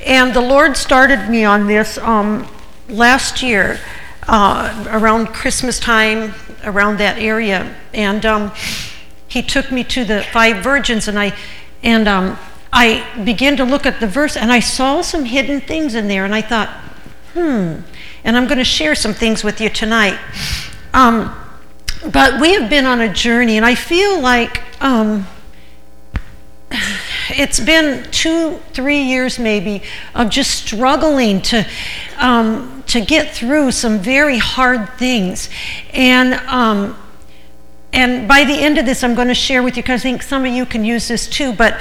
And the Lord started me on this last year, around Christmas time, around that area. And he took me to the 5 virgins, and I began to look at the verse, and I saw some hidden things in there, and I thought, and I'm going to share some things with you tonight. But we have been on a journey, and I feel like it's been 2-3 years maybe of just struggling to get through some very hard things. And by the end of this, I'm going to share with you, because I think some of you can use this too, but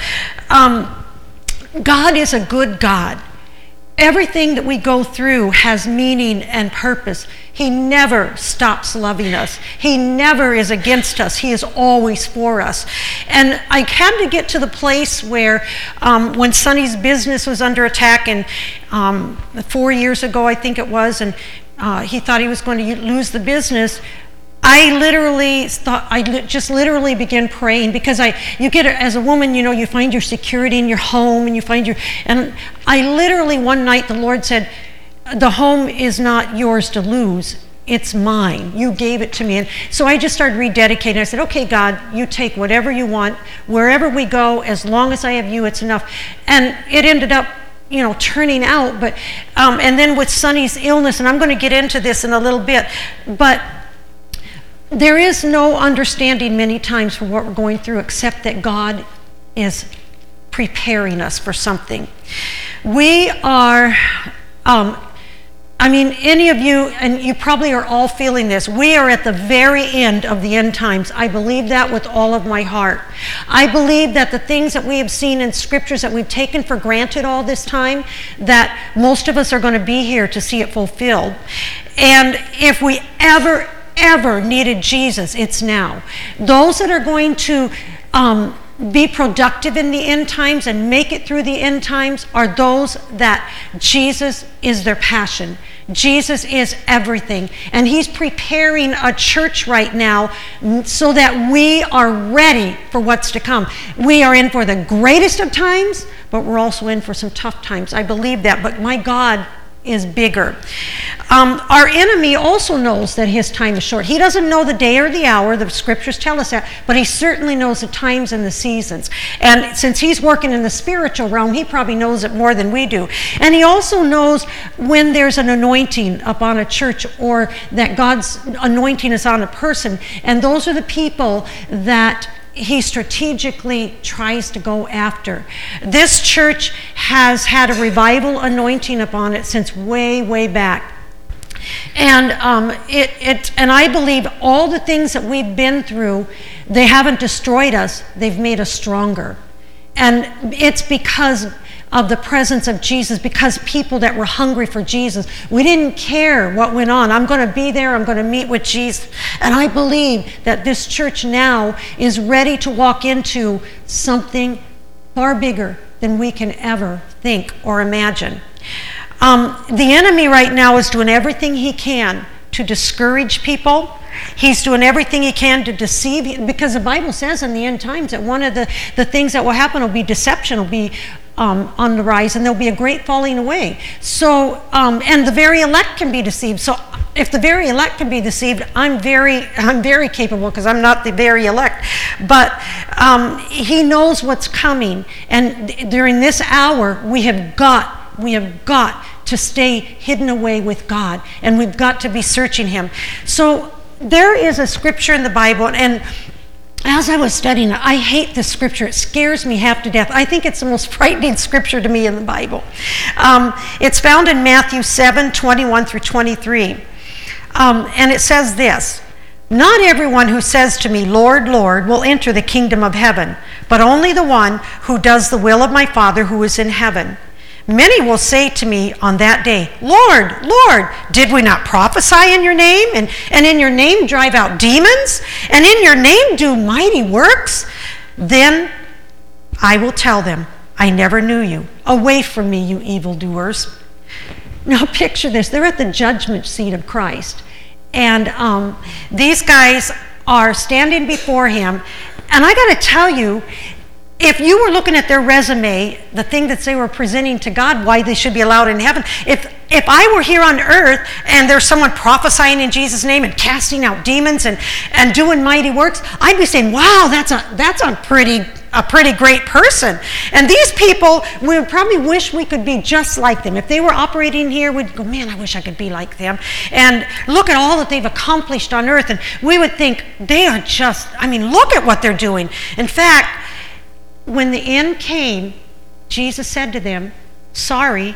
God is a good God. Everything that we go through has meaning and purpose. He never stops loving us. He never is against us. He is always for us. And I had to get to the place where when Sonny's business was under attack, and 4 years ago, I think it was, and he thought he was going to lose the business, I just literally began praying, because you get, as a woman, you find your security in your home, and and I literally, one night, the Lord said, the home is not yours to lose, it's mine. You gave it to me. And so I just started rededicating. I said, okay, God, you take whatever you want, wherever we go, as long as I have you, it's enough. And it ended up turning out, but and then with Sonny's illness, and I'm going to get into this in a little bit, but there is no understanding many times for what we're going through, except that God is preparing us for something. We are, any of you, and you probably are all feeling this, we are at the very end of the end times. I believe that with all of my heart. I believe that the things that we have seen in scriptures that we've taken for granted all this time, that most of us are going to be here to see it fulfilled. And if we ever needed Jesus, it's now. Those that are going to be productive in the end times and make it through the end times are those that Jesus is their passion. Jesus is everything. And he's preparing a church right now so that we are ready for what's to come. We are in for the greatest of times, but we're also in for some tough times. I believe that, but my God is bigger. Our enemy also knows that his time is short. He doesn't know the day or the hour. The scriptures tell us that, but he certainly knows the times and the seasons. And since he's working in the spiritual realm, he probably knows it more than we do. And he also knows when there's an anointing upon a church, or that God's anointing is on a person. And those are the people that he strategically tries to go after. This church has had a revival anointing upon it since way, way back. And and I believe all the things that we've been through, they haven't destroyed us, they've made us stronger. And it's because of the presence of Jesus, because people that were hungry for Jesus, we didn't care what went on. I'm going to be there, I'm going to meet with Jesus. And I believe that this church now is ready to walk into something far bigger than we can ever think or imagine. The enemy right now is doing everything he can to discourage people. He's doing everything he can to deceive, because the Bible says in the end times that one of the things that will happen will be deception, will be on the rise, and there'll be a great falling away. So, and the very elect can be deceived. So if the very elect can be deceived, I'm very capable, because I'm not the very elect. But he knows what's coming. And during this hour, we have got to stay hidden away with God. And we've got to be searching him. So there is a scripture in the Bible, and as I was studying it, I hate this scripture. It scares me half to death. I think it's the most frightening scripture to me in the Bible. It's found in Matthew 7:21-23. And it says this: "Not everyone who says to me, 'Lord, Lord,' will enter the kingdom of heaven, but only the one who does the will of my Father who is in heaven. Many will say to me on that day, 'Lord, Lord, did we not prophesy in your name, and in your name drive out demons, and in your name do mighty works?' Then I will tell them, 'I never knew you. Away from me, you evildoers.'" Now picture this. They're at the judgment seat of Christ. And these guys are standing before him. And I got to tell you, if you were looking at their resume, the thing that they were presenting to God, why they should be allowed in heaven, if I were here on earth and there's someone prophesying in Jesus' name and casting out demons and doing mighty works, I'd be saying, wow, that's a pretty great person. And these people, we would probably wish we could be just like them. If they were operating here, we'd go, man, I wish I could be like them. And look at all that they've accomplished on earth. And we would think, they are just, look at what they're doing. In fact, when the end came, Jesus said to them, sorry,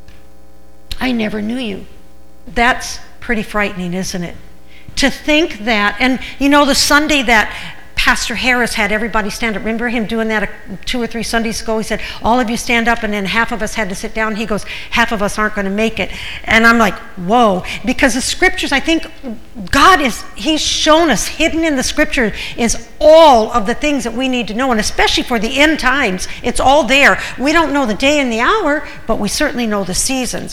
I never knew you. That's pretty frightening, isn't it? To think that, and the Sunday that Pastor Harris had everybody stand up. Remember him doing that 2 or 3 Sundays ago? He said, all of you stand up, and then half of us had to sit down. He goes, half of us aren't going to make it. And I'm like, whoa. Because the scriptures, I think he's shown us, hidden in the scripture is all of the things that we need to know. And especially for the end times, it's all there. We don't know the day and the hour, but we certainly know the seasons.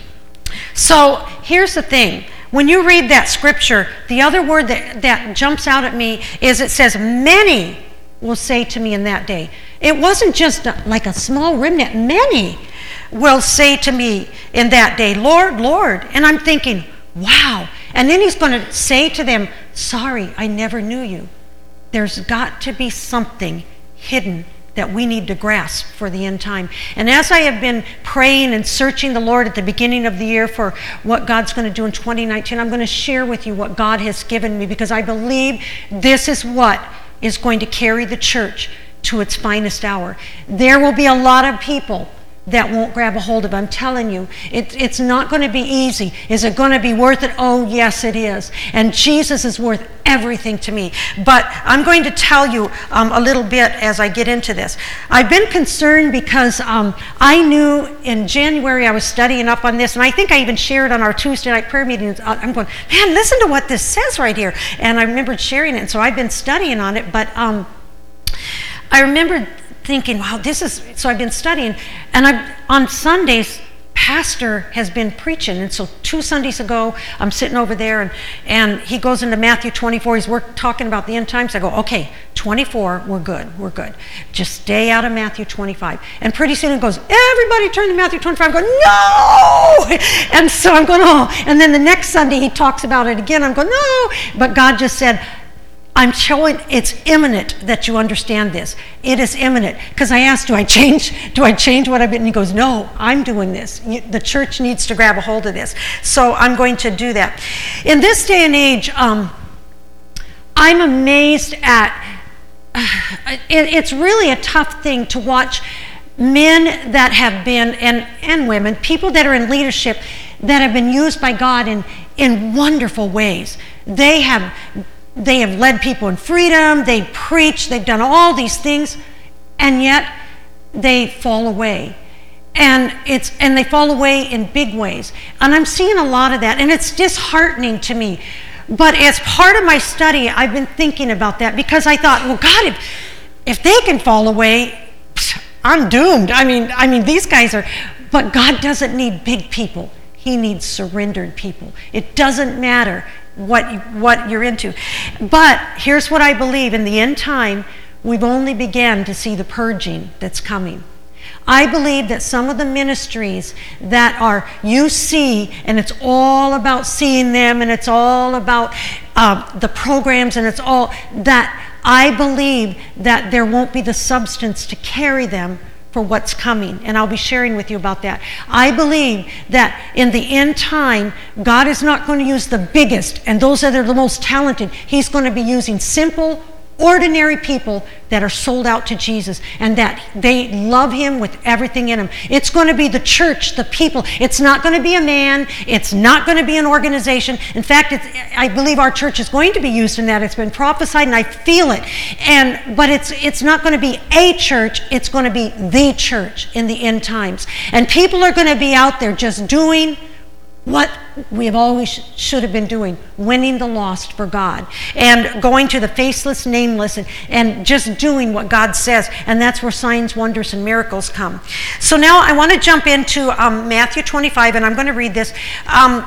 So here's the thing. When you read that scripture, the other word that jumps out at me is it says, many will say to me in that day. It wasn't just like a small remnant. Many will say to me in that day, Lord, Lord. And I'm thinking, wow. And then he's going to say to them, sorry, I never knew you. There's got to be something hidden that we need to grasp for the end time. And as I have been praying and searching the Lord at the beginning of the year for what God's going to do in 2019, I'm going to share with you what God has given me, because I believe this is what is going to carry the church to its finest hour. There will be a lot of people that won't grab a hold of it. I'm telling you, it's not going to be easy. Is it going to be worth it? Oh, yes, it is. And Jesus is worth everything to me. But I'm going to tell you a little bit as I get into this. I've been concerned because I knew in January I was studying up on this, and I think I even shared on our Tuesday night prayer meetings. I'm going, man, listen to what this says right here. And I remembered sharing it, and so I've been studying on it. But I remember thinking, wow, so I've been studying, and on Sundays, Pastor has been preaching, and so 2 Sundays ago, I'm sitting over there, and he goes into Matthew 24, he's talking about the end times. I go, okay, 24, we're good. Just stay out of Matthew 25. And pretty soon it goes, everybody turn to Matthew 25. I'm going, no! And so I'm going, oh, and then the next Sunday he talks about it again. I'm going, no! But God just said, I'm showing it's imminent that you understand this. It is imminent. Because I asked, do I change what I've been? And he goes, no, I'm doing this. The church needs to grab a hold of this. So I'm going to do that. In this day and age, I'm amazed at, it's really a tough thing to watch men that have been, and women, people that are in leadership that have been used by God in wonderful ways. They have led people in freedom, they preach, they've done all these things, and yet they fall away. And they fall away in big ways. And I'm seeing a lot of that, and it's disheartening to me. But as part of my study, I've been thinking about that, because I thought, well, God, if they can fall away, I'm doomed. I mean, these guys are, but God doesn't need big people. He needs surrendered people. It doesn't matter what you're into. But here's what I believe. In the end time, we've only begun to see the purging that's coming. I believe that some of the ministries that you see, and it's all about seeing them, and it's all about the programs, and it's all that, I believe that there won't be the substance to carry them for what's coming, and I'll be sharing with you about that. I believe that in the end time, God is not going to use the biggest and those that are the most talented. He's going to be using simple, ordinary people that are sold out to Jesus and that they love him with everything in them. It's going to be the church, the people. It's not going to be a man. It's not going to be an organization. In fact, I believe our church is going to be used in that. It's been prophesied, and I feel it. But it's not going to be a church. It's going to be the church in the end times. And people are going to be out there just doing what we have always should have been doing, winning the lost for God, and going to the faceless, nameless, and just doing what God says. And that's where signs, wonders, and miracles come. So now I want to jump into Matthew 25, and I'm going to read this. I'm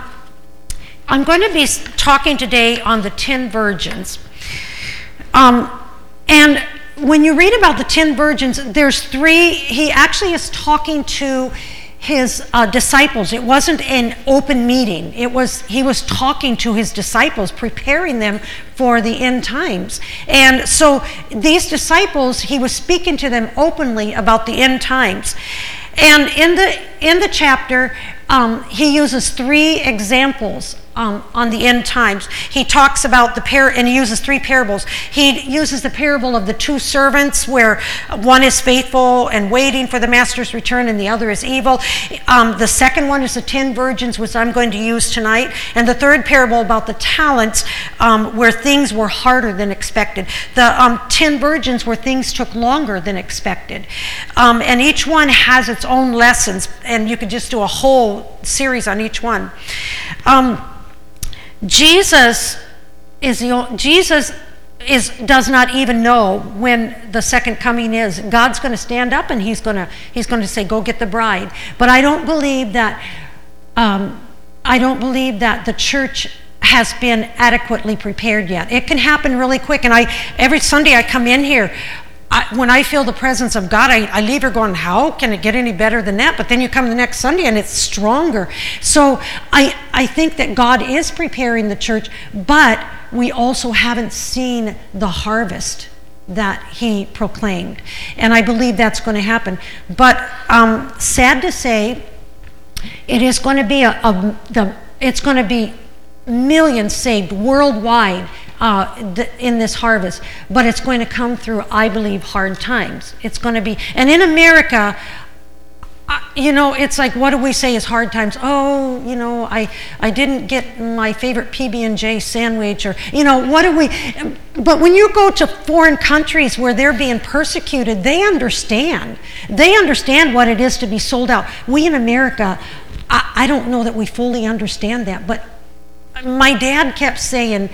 going to be talking today on the 10 virgins. And when you read about the 10 virgins, there's 3. He actually is talking to his disciples. It wasn't an open meeting. He was talking to his disciples, preparing them for the end times. And so these disciples, he was speaking to them openly about the end times. And in the chapter, he uses 3 examples on the end times. He talks about and he uses 3 parables. He uses the parable of the 2 servants, where one is faithful and waiting for the master's return and the other is evil. The second one is the 10 virgins, which I'm going to use tonight. And the third parable about the talents, where things were harder than expected. The 10 virgins, where things took longer than expected. And each one has its own lessons, and you could just do a whole series on each one. Jesus does not even know when the second coming is. God's going to stand up and he's going to say, "Go get the bride." But I don't believe that the church has been adequately prepared yet. It can happen really quick. And every Sunday I come in here, when I feel the presence of God, I leave here going, how can it get any better than that? But then you come the next Sunday and it's stronger. So I think that God is preparing the church, but we also haven't seen the harvest that he proclaimed. And I believe that's going to happen. But sad to say, it is going to be it's going to be millions saved worldwide in this harvest, but it's going to come through, I believe, hard times. It's going to be, and in America, it's like, what do we say is hard times? Oh, I didn't get my favorite PB&J sandwich, or what do we? But when you go to foreign countries where they're being persecuted, they understand what it is to be sold out. We in America, I don't know that we fully understand that, but my dad kept saying,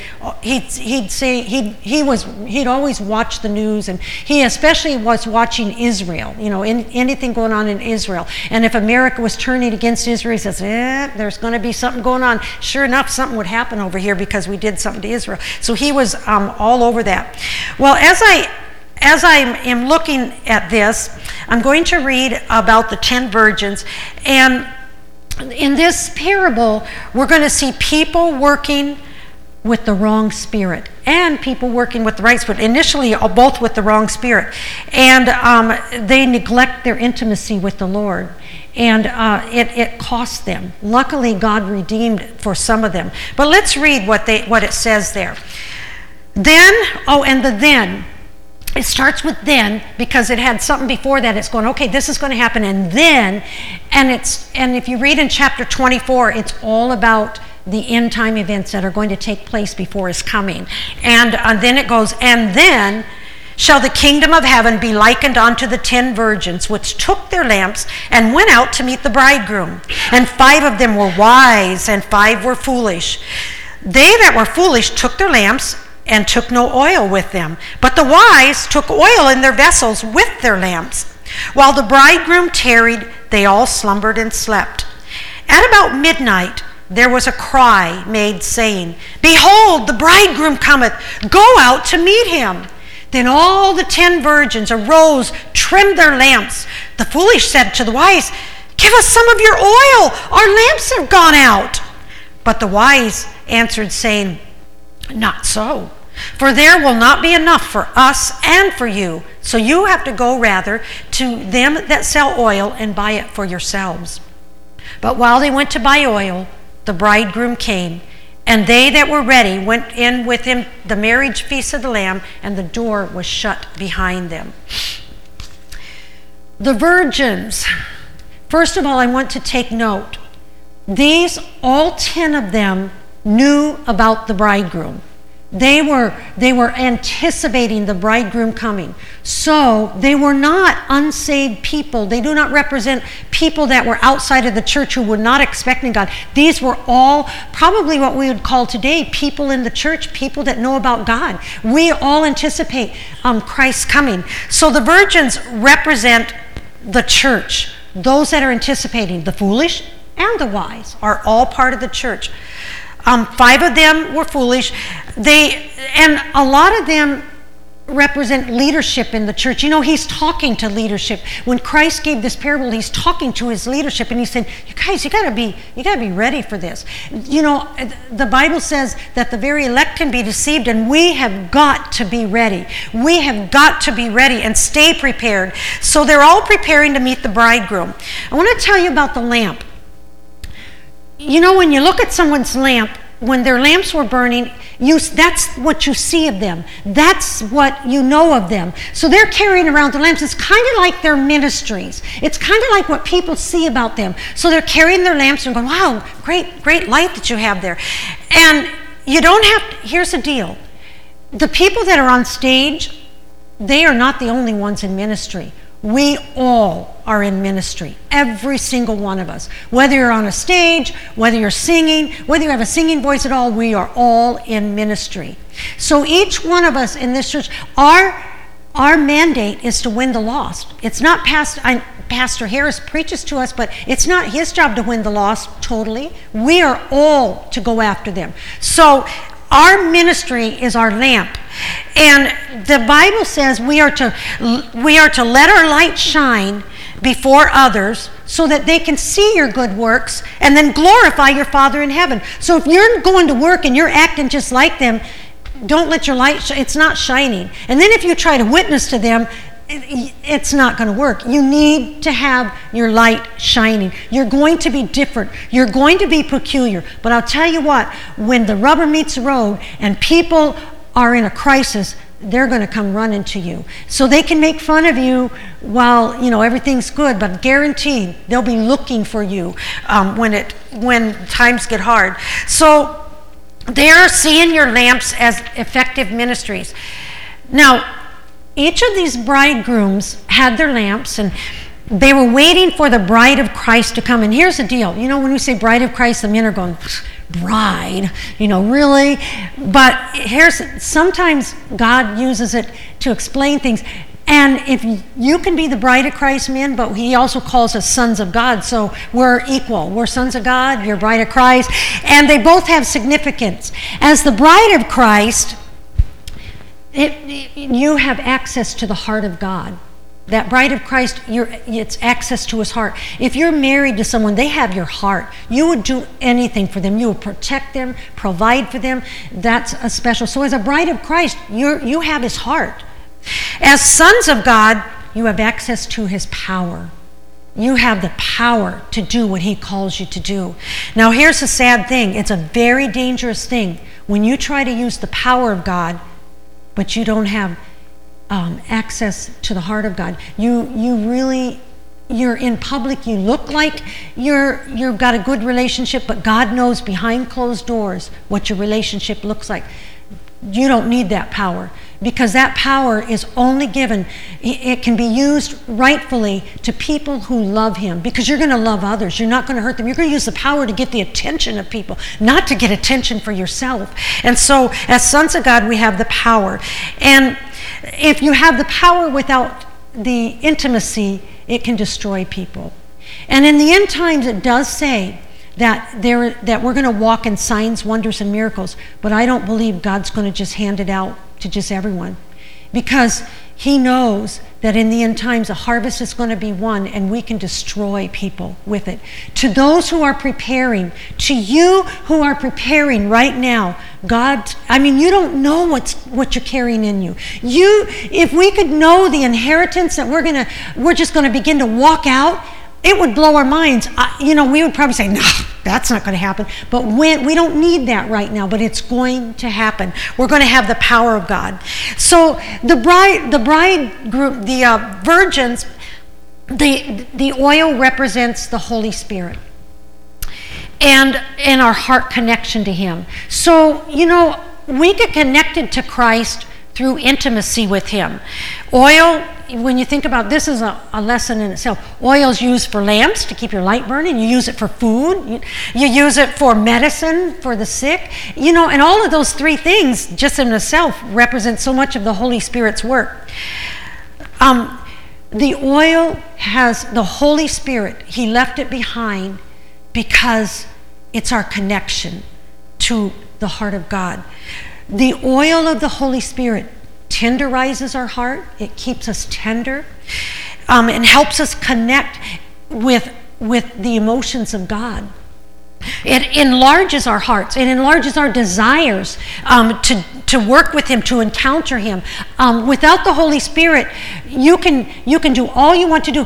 he'd always watch the news, and he especially was watching Israel, anything going on in Israel. And if America was turning against Israel, he says, there's going to be something going on. Sure enough, something would happen over here because we did something to Israel. So he was all over that. Well, as I am looking at this, I'm going to read about the 10 virgins. And in this parable, we're going to see people working with the wrong spirit and people working with the right spirit. Initially, both with the wrong spirit. And they neglect their intimacy with the Lord. And it cost them. Luckily, God redeemed for some of them. But let's read what it says there. Then. It starts with then, because it had something before that. It's going, okay, this is going to happen, and then, and if you read in chapter 24, it's all about the end time events that are going to take place before his coming. And then it goes, and then shall the kingdom of heaven be likened unto the 10 virgins, which took their lamps and went out to meet the bridegroom. And 5 of them were wise, and 5 were foolish. They that were foolish took their lamps and took no oil with them. But the wise took oil in their vessels with their lamps. While the bridegroom tarried, they all slumbered and slept. At about midnight there was a cry made, saying, Behold, the bridegroom cometh, go out to meet him. Then all the 10 virgins arose, trimmed their lamps. The foolish said to the wise, Give us some of your oil, our lamps have gone out. But the wise answered, saying, Not so, for there will not be enough for us and for you. So you have to go rather to them that sell oil and buy it for yourselves. But while they went to buy oil, the bridegroom came, and they that were ready went in with him the marriage feast of the Lamb, and the door was shut behind them. The virgins, first of all, I want to take note. All 10 of them knew about the bridegroom. They were anticipating the bridegroom coming. So they were not unsaved people. They do not represent people that were outside of the church who were not expecting God. These were all probably what we would call today people in the church, people that know about God. We all anticipate Christ's coming. So the virgins represent the church. Those that are anticipating, the foolish and the wise, are all part of the church. 5 of them were foolish. And a lot of them represent leadership in the church. You know, he's talking to leadership. When Christ gave this parable, he's talking to his leadership, and he said, you guys, you gotta be ready for this. You know, the Bible says that the very elect can be deceived, and we have got to be ready. We have got to be ready and stay prepared. So they're all preparing to meet the bridegroom. I want to tell you about the lamp. You know, when you look at someone's lamp, when their lamps were burning, that's what you see of them. That's what you know of them. So they're carrying around the lamps. It's kind of like their ministries. It's kind of like what people see about them. So they're carrying their lamps and going, wow, great light that you have there. And you don't have to, here's the deal. The people that are on stage, they are not the only ones in ministry. We all are in ministry, every single one of us. Whether you're on a stage, whether you're singing, whether you have a singing voice at all, we are all in ministry. So each one of us in this church, our mandate is to win the lost. It's not Pastor Harris preaches to us, but it's not his job to win the lost totally. We are all to go after them. So our ministry is our lamp. And the Bible says we are to let our light shine before others so that they can see your good works and then glorify your Father in heaven. So if you're going to work and you're acting just like them, don't let your light it's not shining. And then if you try to witness to them, it's not going to work. You need to have your light shining. You're going to be different. You're going to be peculiar. But I'll tell you what, when the rubber meets the road and people are in a crisis, they're going to come running to you. So they can make fun of you while, you know, everything's good, but guaranteed they'll be looking for you when times get hard. So they're seeing your lamps as effective ministries. Now, each of these bridegrooms had their lamps, and they were waiting for the bride of Christ to come. And here's the deal. You know, when we say bride of Christ, the men are going, bride, you know, really? But sometimes God uses it to explain things. And if you can be the bride of Christ, men, but he also calls us sons of God, so we're equal. We're sons of God, you're bride of Christ, and they both have significance. As the bride of Christ, you have access to the heart of God. That bride of Christ, it's access to his heart. If you're married to someone, they have your heart. You would do anything for them. You would protect them, provide for them. That's a special. So as a bride of Christ, you have his heart. As sons of God, you have access to his power. You have the power to do what he calls you to do. Now here's the sad thing. It's a very dangerous thing when you try to use the power of God, but you don't have access to the heart of God. You're in public, you look like you've got a good relationship, but God knows behind closed doors what your relationship looks like. You don't need that power, because that power is only given, it can be used rightfully to people who love him, because you're going to love others. You're not going to hurt them. You're going to use the power to get the attention of people, not to get attention for yourself. And so as sons of God, we have the power. And if you have the power without the intimacy, it can destroy people. And in the end times, it does say that we're going to walk in signs, wonders, and miracles. But I don't believe God's going to just hand it out to just everyone, because he knows that in the end times a harvest is going to be won, and we can destroy people with it. To those who are preparing, to you who are preparing right now, you don't know what you're carrying in you. If we could know the inheritance that we're just going to begin to walk out, it would blow our minds. We would probably say, no, that's not going to happen. But we don't need that right now, but it's going to happen. We're going to have the power of God. So the bride group, the virgins, the oil represents the Holy Spirit and our heart connection to him. So, we get connected to Christ through intimacy with him. Oil, when you think about this, is a lesson in itself. Oil is used for lamps to keep your light burning. You use it for food. You use it for medicine for the sick. And all of those three things just in itself represent so much of the Holy Spirit's work. The oil has the Holy Spirit. He left it behind because it's our connection to the heart of God. The oil of the Holy Spirit tenderizes our heart. It keeps us tender, and helps us connect with the emotions of God. It enlarges our hearts. It enlarges our desires to work with Him, to encounter Him. Without the Holy Spirit, you can do all you want to do.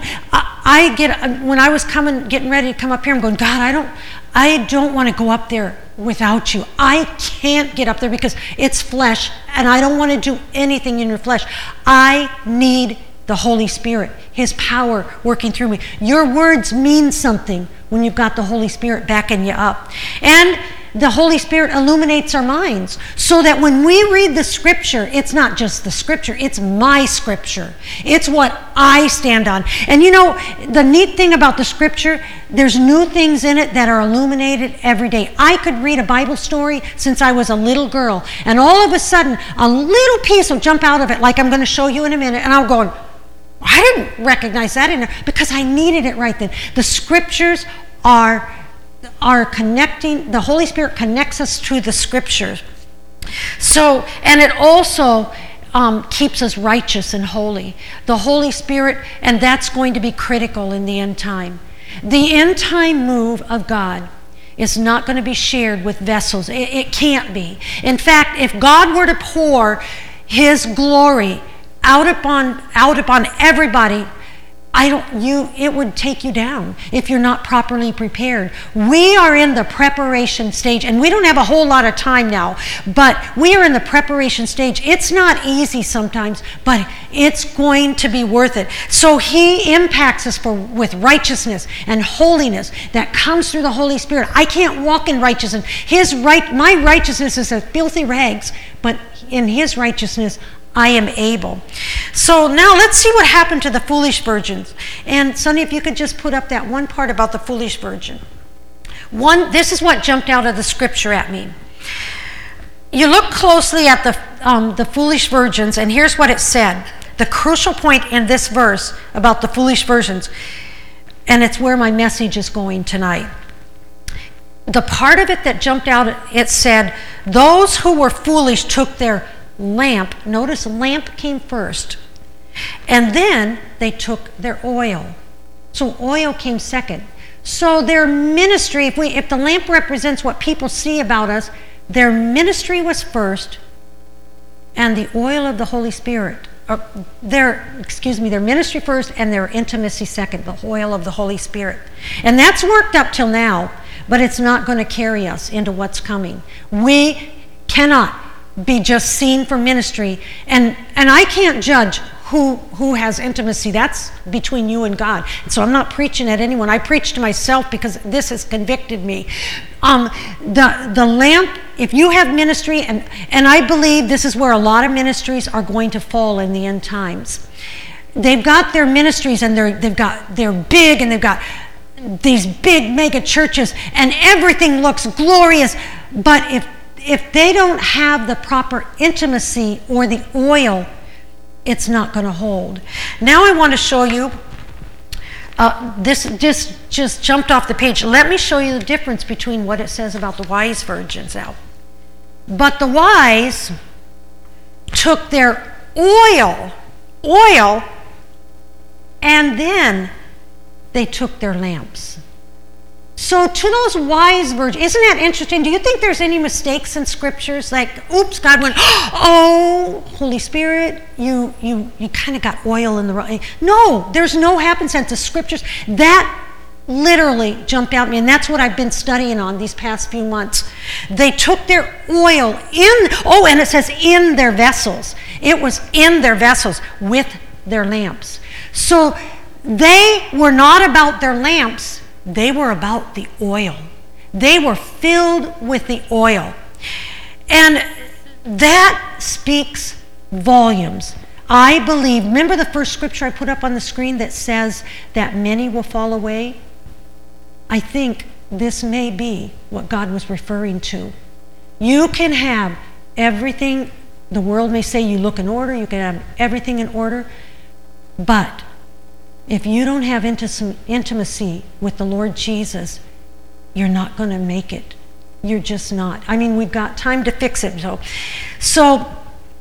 When I was getting ready to come up here, I'm going, God, I don't want to go up there without you. I can't get up there because it's flesh, and I don't want to do anything in your flesh. I need the Holy Spirit, His power working through me. Your words mean something when you've got the Holy Spirit backing you up. And the Holy Spirit illuminates our minds so that when we read the Scripture, it's not just the Scripture, it's my Scripture. It's what I stand on. And you know, the neat thing about the Scripture, there's new things in it that are illuminated every day. I could read a Bible story since I was a little girl, and all of a sudden, a little piece will jump out of it, like I'm going to show you in a minute, and I'm going, I didn't recognize that in there, because I needed it right then. The Scriptures are connecting. The Holy Spirit connects us to the Scriptures. So, and it also keeps us righteous and holy. The Holy Spirit, and that's going to be critical in the end time. The end time move of God is not going to be shared with vessels. It can't be. In fact, if God were to pour His glory out upon everybody, it would take you down if you're not properly prepared. We are in the preparation stage, and we don't have a whole lot of time now, but we are in the preparation stage. It's not easy sometimes, but it's going to be worth it. So He impacts us with righteousness and holiness that comes through the Holy Spirit. I can't walk in righteousness. My righteousness is as filthy rags, but in His righteousness I am able. So now let's see what happened to the foolish virgins. And Sonny, if you could just put up that one part about the foolish virgin. This is what jumped out of the Scripture at me. You look closely at the foolish virgins, and here's what it said. The crucial point in this verse about the foolish virgins, and it's where my message is going tonight. The part of it that jumped out, it said, those who were foolish took their lamp. Notice lamp came first, and then they took their oil. So oil came second. So their ministry, if the lamp represents what people see about us, their ministry was first, and the oil of the Holy Spirit, their ministry first and their intimacy second, the oil of the Holy Spirit. And that's worked up till now, but it's not going to carry us into what's coming. We cannot be just seen for ministry, and I can't judge who has intimacy. That's between you and God. And so I'm not preaching at anyone. I preach to myself because this has convicted me. The lamp, if you have ministry, and I believe this is where a lot of ministries are going to fall in the end times. They've got their ministries, and they're big, and they've got these big mega churches, and everything looks glorious, but if they don't have the proper intimacy or the oil, it's not going to hold. Now I want to show you, this just jumped off the page. Let me show you the difference between what it says about the wise virgins out. But the wise took their oil, and then they took their lamps. So to those wise virgins, isn't that interesting? Do you think there's any mistakes in Scriptures? Like, oops, God went, oh, Holy Spirit, you kind of got oil in the wrong. No, there's no happenstance. The Scriptures, that literally jumped out at me, and that's what I've been studying on these past few months. They took their oil and it says in their vessels. It was in their vessels with their lamps. So they were not about their lamps. They were about the oil. They were filled with the oil. And that speaks volumes. I believe, remember the first scripture I put up on the screen that says that many will fall away? I think this may be what God was referring to. You can have everything, the world may say you look in order, you can have everything in order, but if you don't have intimacy with the Lord Jesus, you're not going to make it. You're just not. I mean, we've got time to fix it. So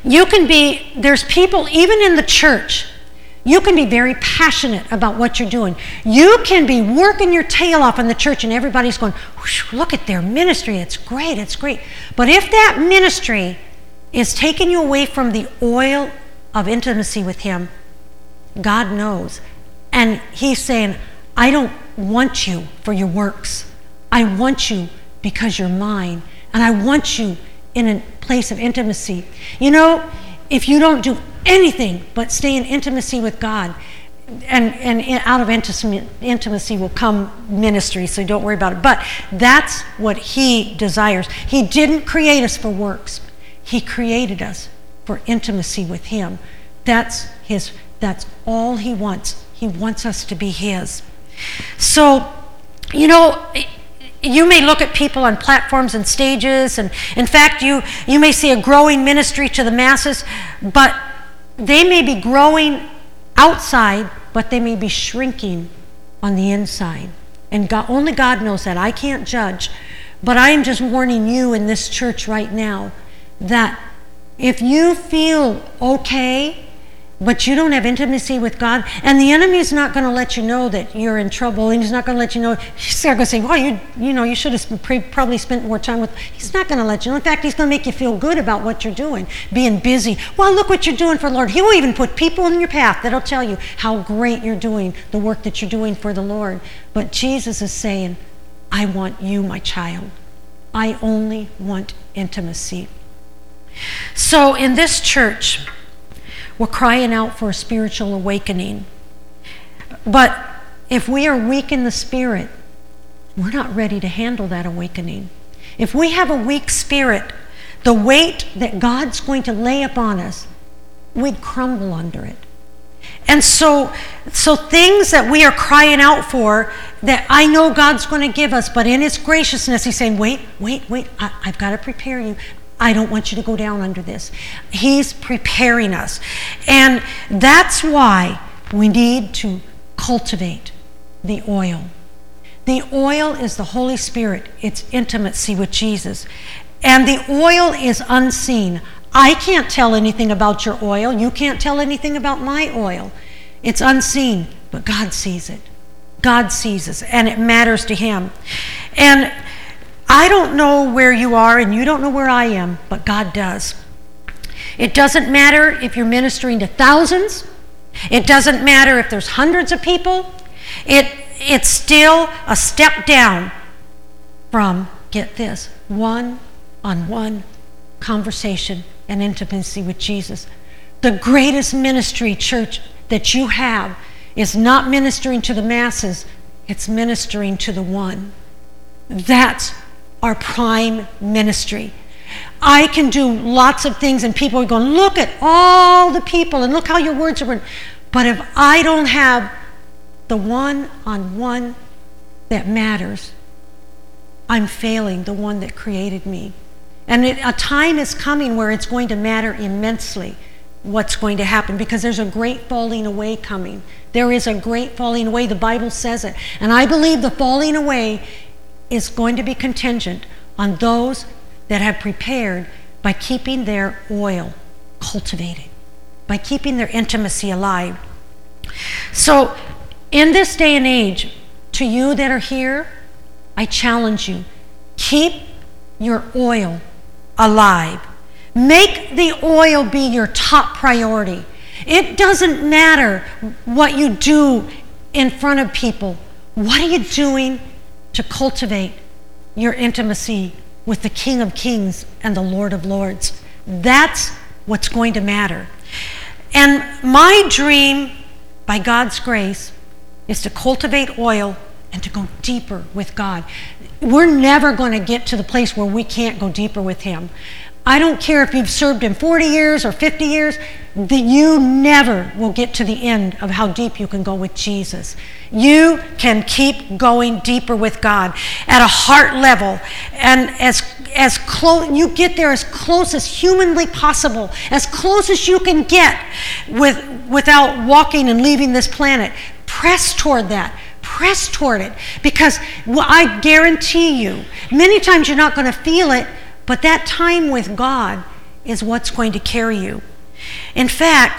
there's people, even in the church, you can be very passionate about what you're doing. You can be working your tail off in the church and everybody's going, look at their ministry, it's great, it's great. But if that ministry is taking you away from the oil of intimacy with Him, God knows. And He's saying, I don't want you for your works. I want you because you're mine. And I want you in a place of intimacy. You know, if you don't do anything but stay in intimacy with God, and out of intimacy will come ministry, so don't worry about it. But that's what He desires. He didn't create us for works. He created us for intimacy with Him. That's all He wants. He wants us to be His. So, you know, you may look at people on platforms and stages, and in fact, you may see a growing ministry to the masses, but they may be growing outside, but they may be shrinking on the inside. And only God knows that. I can't judge. But I am just warning you in this church right now that if you feel okay, but you don't have intimacy with God, and the enemy is not going to let you know that you're in trouble, and he's not going to let you know. He's not going to say, well, you should have probably spent more time with. He's not going to let you know. In fact, he's going to make you feel good about what you're doing, being busy. Well, look what you're doing for the Lord. He will even put people in your path that'll tell you how great you're doing, the work that you're doing for the Lord. But Jesus is saying, I want you, my child. I only want intimacy. So in this church, we're crying out for a spiritual awakening. But if we are weak in the spirit, we're not ready to handle that awakening. If we have a weak spirit, the weight that God's going to lay upon us, we'd crumble under it. And so things that we are crying out for that I know God's going to give us, but in His graciousness, He's saying, wait, I've got to prepare you. I don't want you to go down under this. He's preparing us. And that's why we need to cultivate the oil. The oil is the Holy Spirit. It's intimacy with Jesus. And the oil is unseen. I can't tell anything about your oil. You can't tell anything about my oil. It's unseen, but God sees it. God sees us, and it matters to Him. And I don't know where you are, and you don't know where I am, but God does. It doesn't matter if you're ministering to thousands. It doesn't matter if there's hundreds of people. It's still a step down from, get this, one-on-one conversation and intimacy with Jesus. The greatest ministry, church, that you have is not ministering to the masses. It's ministering to the one. That's our prime ministry. I can do lots of things, and people are going, look at all the people, and look how your words are written. But if I don't have the one-on-one that matters, I'm failing the one that created me. And a time is coming where it's going to matter immensely what's going to happen, because there's a great falling away coming. There is a great falling away. The Bible says it. And I believe the falling away is going to be contingent on those that have prepared by keeping their oil cultivated, by keeping their intimacy alive. So in this day and age, to you that are here, I challenge you, keep your oil alive. Make the oil be your top priority. It doesn't matter what you do in front of people. What are you doing to cultivate your intimacy with the King of Kings and the Lord of Lords? That's what's going to matter. And my dream, by God's grace, is to cultivate oil and to go deeper with God. We're never going to get to the place where we can't go deeper with Him. I don't care if you've served Him 40 years or 50 years, that you never will get to the end of how deep you can go with Jesus. You can keep going deeper with God at a heart level, and as close you get there, as close as humanly possible, as close as you can get without walking and leaving this planet. Press toward that. Press toward it, because I guarantee you, many times you're not going to feel it, but that time with God is what's going to carry you. In fact,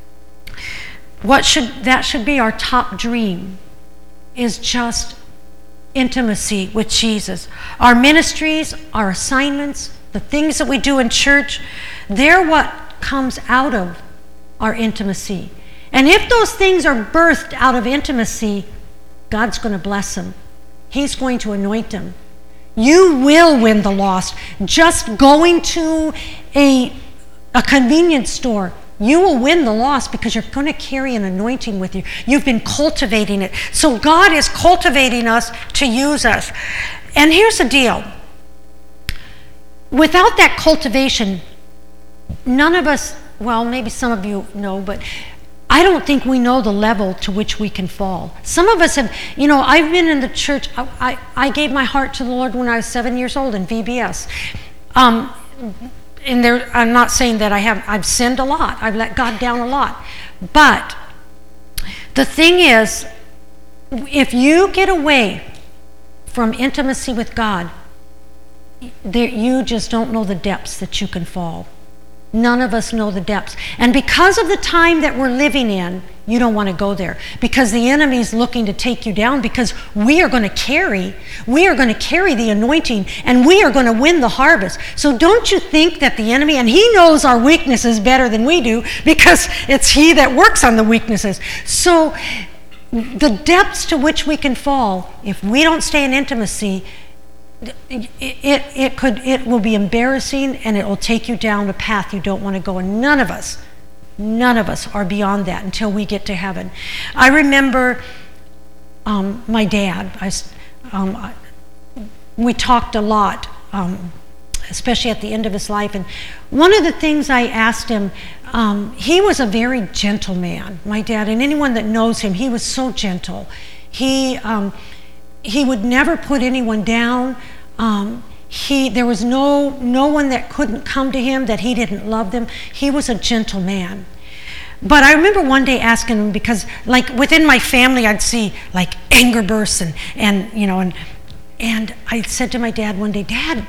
that should be our top dream, is just intimacy with Jesus. Our ministries, our assignments, the things that we do in church, they're what comes out of our intimacy. And if those things are birthed out of intimacy, God's going to bless them. He's going to anoint them. You will win the lost. Just going to a convenience store, you will win the lost because you're going to carry an anointing with you. You've been cultivating it. So God is cultivating us to use us. And here's the deal. Without that cultivation, none of us, well, maybe some of you know, but I don't think we know the level to which we can fall. Some of us have, I've been in the church. I gave my heart to the Lord when I was 7 years old in VBS. And I'm not saying that I've sinned a lot. I've let God down a lot. But the thing is, if you get away from intimacy with God, you just don't know the depths that you can fall. None of us know the depths. And because of the time that we're living in, you don't want to go there, because the enemy's looking to take you down, because we are going to carry the anointing, and we are going to win the harvest. So don't you think that the enemy, and he knows our weaknesses better than we do, because it's he that works on the weaknesses. So the depths to which we can fall, if we don't stay in intimacy, it will be embarrassing, and it will take you down a path you don't want to go. And none of us are beyond that until we get to heaven. I remember my dad. We talked a lot, especially at the end of his life. And one of the things I asked him, he was a very gentle man, my dad. And anyone that knows him, he was so gentle. He would never put anyone down. There was no one that couldn't come to him that he didn't love them. He was a gentle man. But I remember one day asking him, because like within my family I'd see like anger bursts and I said to my dad one day, Dad,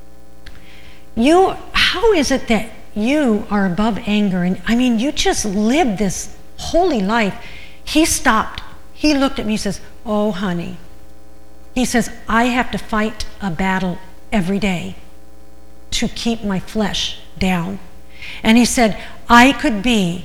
how is it that you are above anger? And I mean, you just lived this holy life. He stopped. He looked at me and says, oh, honey. He says, I have to fight a battle every day to keep my flesh down. And he said, I could be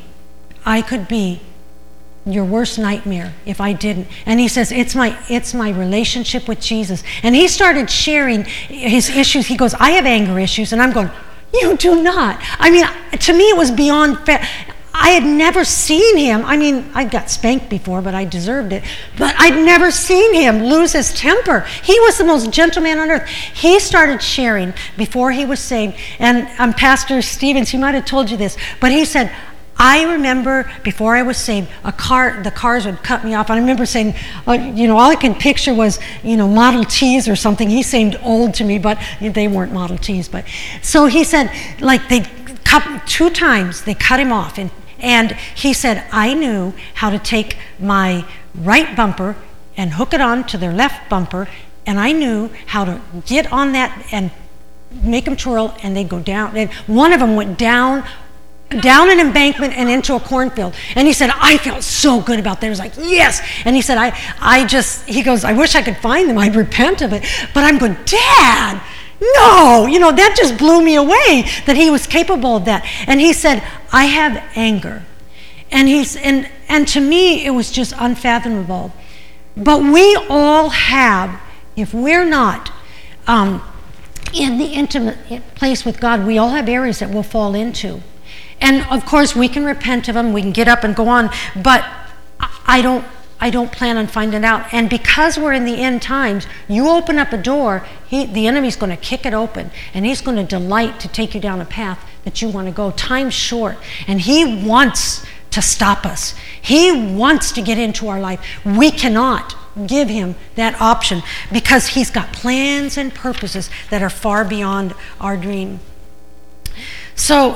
your worst nightmare if I didn't. And he says, it's my relationship with Jesus. And he started sharing his issues. He goes, I have anger issues. And I'm going, you do not. I mean, to me it was beyond fair. I had never seen him. I mean, I got spanked before, but I deserved it. But I'd never seen him lose his temper. He was the most gentle man on earth. He started sharing before he was saved. And Pastor Stevens, he might have told you this, but he said, I remember before I was saved, the cars would cut me off. I remember saying, all I could picture was, Model Ts or something. He seemed old to me, but they weren't Model Ts. But so he said, like they cut 2 times, they cut him off. And he said, I knew how to take my right bumper and hook it on to their left bumper, and I knew how to get on that and make them twirl, and they'd go down. And one of them went down an embankment and into a cornfield. And he said, I felt so good about that. He was like, yes. And he said, he goes, I wish I could find them. I'd repent of it. But I'm going, Dad, no, that just blew me away that he was capable of that. And he said, I have anger. And to me, it was just unfathomable. But we all have, if we're not in the intimate place with God, we all have areas that we'll fall into. And of course, we can repent of them, we can get up and go on, but I don't plan on finding out. And because we're in the end times, you open up a door, the enemy's going to kick it open, and he's going to delight to take you down a path that you want to go. Time's short, and he wants to stop us. He wants to get into our life. We cannot give him that option because he's got plans and purposes that are far beyond our dream. So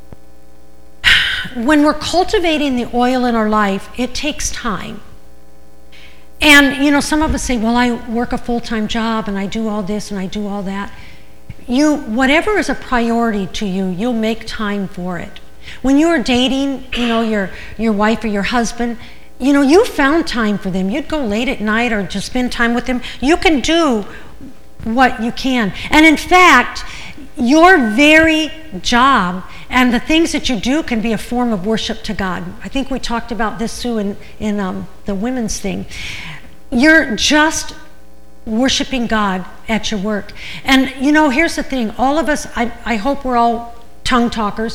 when we're cultivating the oil in our life, it takes time. And, some of us say, well, I work a full-time job and I do all this and I do all that. whatever is a priority to you, you'll make time for it. When you're dating, your wife or your husband, you found time for them. You'd go late at night or just spend time with them. You can do what you can. And in fact, your very job and the things that you do can be a form of worship to God. I think we talked about this, Sue, in the women's thing. You're just worshiping God at your work. And here's the thing. All of us, I hope we're all tongue talkers.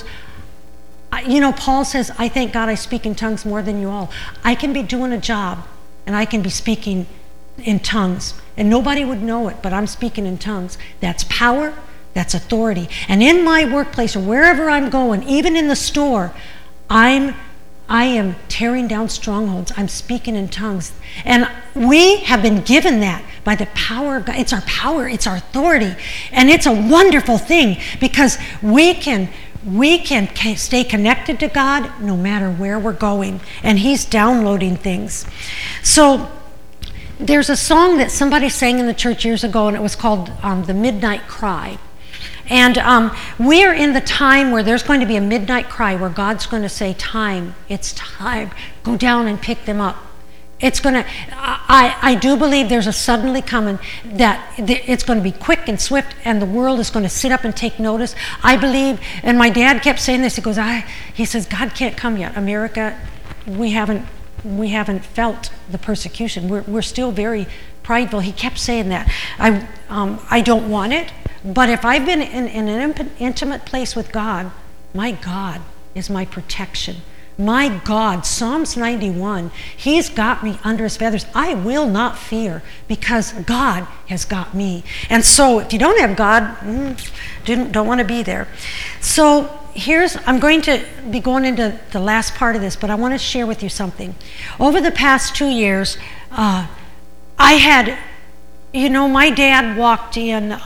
Paul says, I thank God I speak in tongues more than you all. I can be doing a job and I can be speaking in tongues and nobody would know it, but I'm speaking in tongues. That's power, that's authority. And in my workplace or wherever I'm going, even in the store, I am tearing down strongholds. I'm speaking in tongues. And we have been given that by the power of God. It's our power, it's our authority. And it's a wonderful thing because we can stay connected to God no matter where we're going. And He's downloading things. So there's a song that somebody sang in the church years ago, and it was called The Midnight Cry. And we're in the time where there's going to be a midnight cry where God's going to say, it's time. Go down and pick them up. It's going to, I do believe there's a suddenly coming that it's going to be quick and swift and the world is going to sit up and take notice. I believe, and my dad kept saying this, he says, God can't come yet. America, we haven't felt the persecution. We're still very prideful. He kept saying that. I don't want it, but if I've been in an intimate place with God, my God is my protection. My God, Psalms 91, He's got me under His feathers. I will not fear because God has got me. And so if you don't have God, don't want to be there. So I'm going to be going into the last part of this, but I want to share with you something. Over the past 2 years, I had, my dad walked in,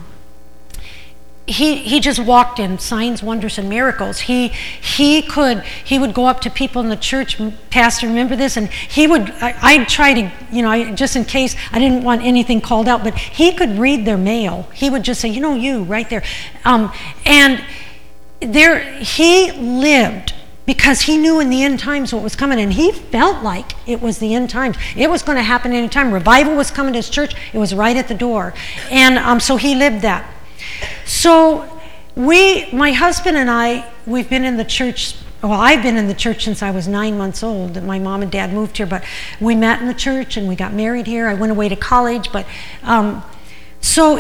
he just walked in signs, wonders, and miracles. He would go up to people in the church, Pastor, remember this? And I'd try to, just in case I didn't want anything called out, but he could read their mail. He would just say, you right there. And he lived because he knew in the end times what was coming, and he felt like it was the end times. It was going to happen any time. Revival was coming to his church. It was right at the door. And so he lived that. So my husband and I, we've been in the church, I've been in the church since I was 9 months old. My mom and dad moved here, but we met in the church and we got married here. I went away to college, but so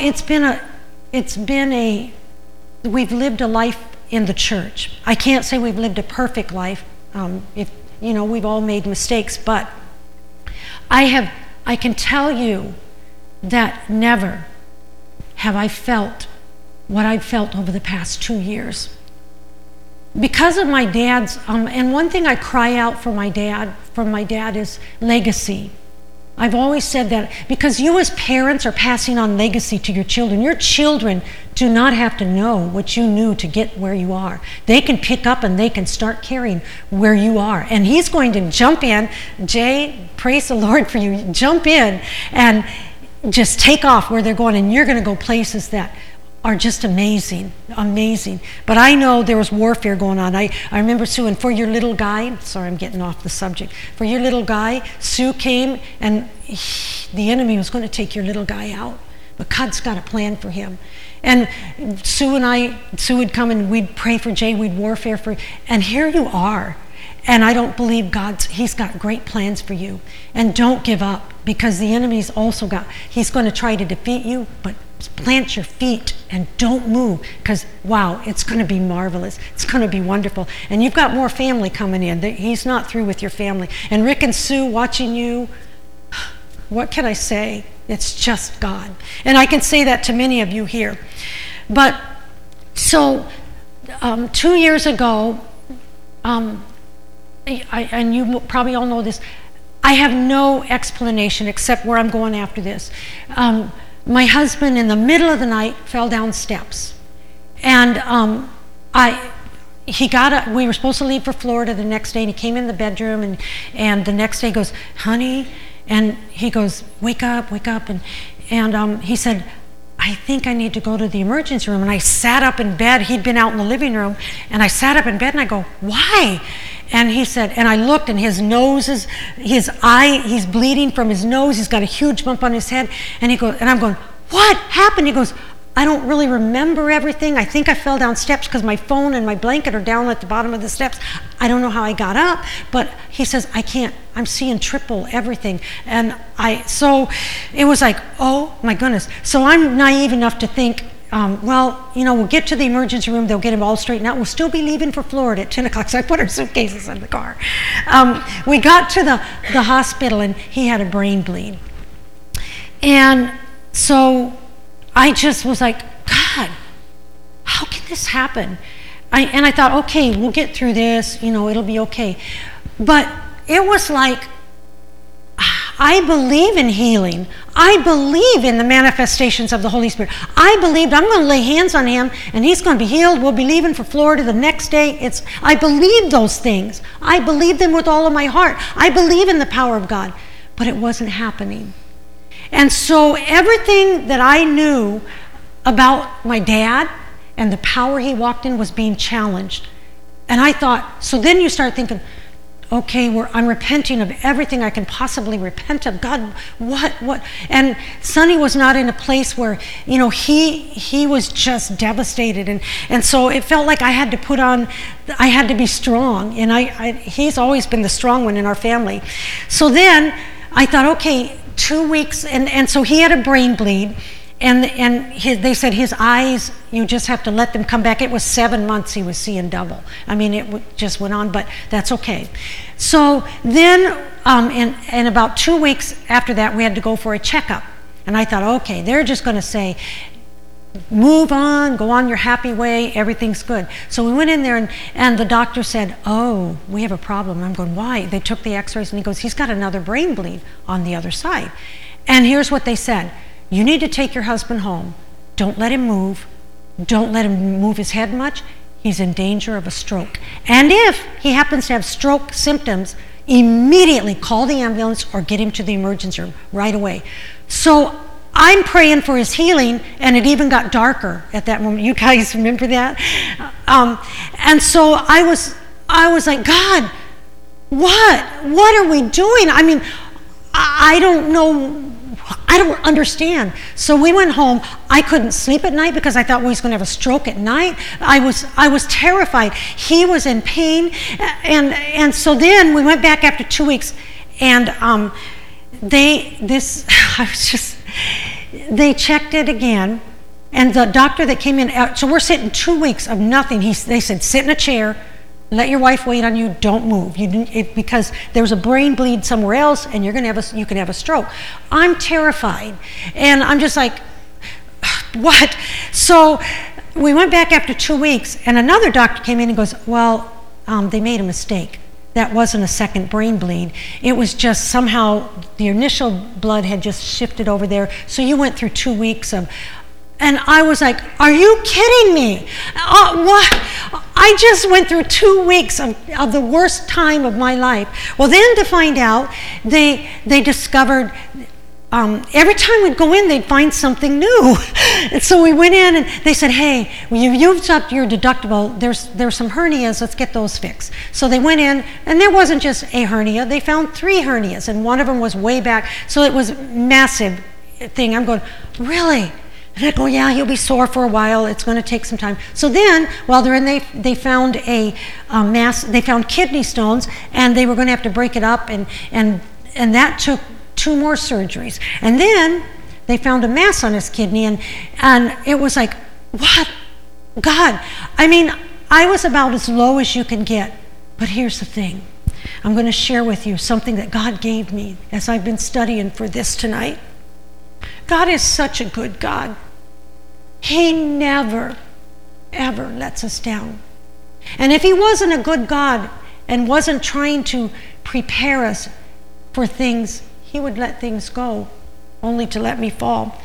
we've lived a life in the church. I can't say we've lived a perfect life. We've all made mistakes, but I can tell you that never have I felt what I've felt over the past 2 years. Because of my dad's, and one thing I cry out from my dad is legacy. I've always said that because you as parents are passing on legacy to your children. Your children do not have to know what you knew to get where you are. They can pick up and they can start carrying where you are. And He's going to jump in. Jay, praise the Lord for you. Jump in and just take off where they're going, and you're going to go places that are just amazing. But I know there was warfare going on. I remember Sue, and for your little guy, sorry I'm getting off the subject, for your little guy, Sue came and the enemy was going to take your little guy out. But God's got a plan for him. And Sue would come and we'd pray for Jay, we'd warfare for, and here you are. And I don't believe He's got great plans for you. And don't give up, because the enemy's also he's going to try to defeat you, but plant your feet and don't move, because wow, it's going to be marvelous. It's going to be wonderful. And you've got more family coming in. He's not through with your family. And Rick and Sue watching you, what can I say? It's just God. And I can say that to many of you here. But so 2 years ago, and you probably all know this, I have no explanation except where I'm going after this. My husband in the middle of the night fell down steps. And we were supposed to leave for Florida the next day, and he came in the bedroom, and the next day he goes, honey, and he goes, wake up. And he said, I think I need to go to the emergency room. And I sat up in bed. He'd been out in the living room. And I sat up in bed and I go, why? And he said, and I looked, and his nose is, his eye, he's bleeding from his nose. He's got a huge bump on his head. And he goes, and I'm going, what happened? He goes, I don't really remember everything. I think I fell down steps because my phone and my blanket are down at the bottom of the steps. I don't know how I got up, but he says, I can't, I'm seeing triple everything. And so it was like, oh my goodness. So I'm naive enough to think, well, we'll get to the emergency room, they'll get him all straightened out. We'll still be leaving for Florida at 10 o'clock, so I put our suitcases in the car. We got to the hospital, and he had a brain bleed. And so I just was like, God, how can this happen? And I thought, okay, we'll get through this, it'll be okay. But it was like, I believe in healing. I believe in the manifestations of the Holy Spirit. I believed I'm going to lay hands on him and he's going to be healed. We'll be leaving for Florida the next day. I believe those things. I believe them with all of my heart. I believe in the power of God. But it wasn't happening. And so everything that I knew about my dad and the power he walked in was being challenged. And I thought, so then you start thinking, okay, I'm repenting of everything I can possibly repent of. God, what? And Sonny was not in a place where, he was just devastated. And so it felt like I had to be strong. And he's always been the strong one in our family. So then I thought, okay, 2 weeks, and so he had a brain bleed. And they said his eyes, you just have to let them come back. It was 7 months he was seeing double. I mean, it just went on, but that's okay. So then, in about 2 weeks after that, we had to go for a checkup. And I thought, okay, they're just going to say, move on, go on your happy way, everything's good. So we went in there, and the doctor said, oh, we have a problem. I'm going, why? They took the x-rays, and he goes, he's got another brain bleed on the other side. And here's what they said. You need to take your husband home. Don't let him move. Don't let him move his head much. He's in danger of a stroke. And if he happens to have stroke symptoms, immediately call the ambulance or get him to the emergency room right away. So I'm praying for his healing, and it even got darker at that moment. You guys remember that? And so I was like, God, what are we doing? I mean, I don't know. I don't understand. So we went home. I couldn't sleep at night because I thought, well, he's going to have a stroke at night. I was terrified. He was in pain. And so then we went back after 2 weeks, and they checked it again. And the doctor that came in, so we're sitting 2 weeks of nothing. They said, sit in a chair. Let your wife wait on you. Don't move. Because there's a brain bleed somewhere else, and you can have a stroke. I'm terrified, and I'm just like, what? So we went back after 2 weeks, and another doctor came in and goes, well, they made a mistake. That wasn't a second brain bleed. It was just somehow the initial blood had just shifted over there. So you went through 2 weeks of. And I was like, are you kidding me? What? I just went through 2 weeks of the worst time of my life. Well, then to find out, they discovered every time we'd go in, they'd find something new. And so we went in, and they said, hey, you've used up your deductible. There's some hernias. Let's get those fixed. So they went in, and there wasn't just a hernia. They found 3 hernias, and one of them was way back. So it was a massive thing. I'm going, really? And I go, yeah, he'll be sore for a while. It's going to take some time. So then, while they're in, they found a mass. They found kidney stones, and they were going to have to break it up, and that took 2 more surgeries. And then they found a mass on his kidney, and it was like, what? God, I mean, I was about as low as you can get. But here's the thing. I'm going to share with you something that God gave me as I've been studying for this tonight. God is such a good God. He never, ever lets us down. And if he wasn't a good God and wasn't trying to prepare us for things, he would let things go, only to let me fall.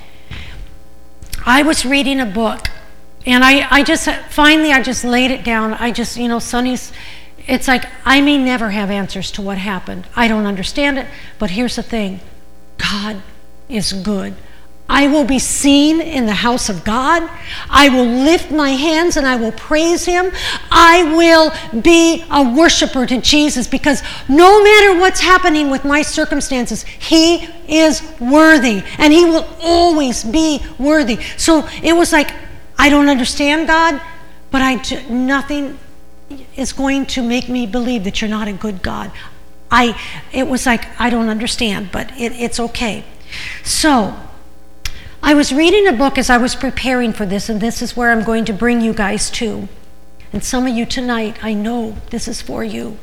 I was reading a book, and I just laid it down. Sonny's, it's like, I may never have answers to what happened. I don't understand it, but here's the thing. God is good. I will be seen in the house of God. I will lift my hands and I will praise him. I will be a worshiper to Jesus, because no matter what's happening with my circumstances, he is worthy and he will always be worthy. So it was like, I don't understand, God, but nothing is going to make me believe that you're not a good God. It was like, I don't understand, but it's okay. So I was reading a book as I was preparing for this, and this is where I'm going to bring you guys to. And some of you tonight, I know this is for you.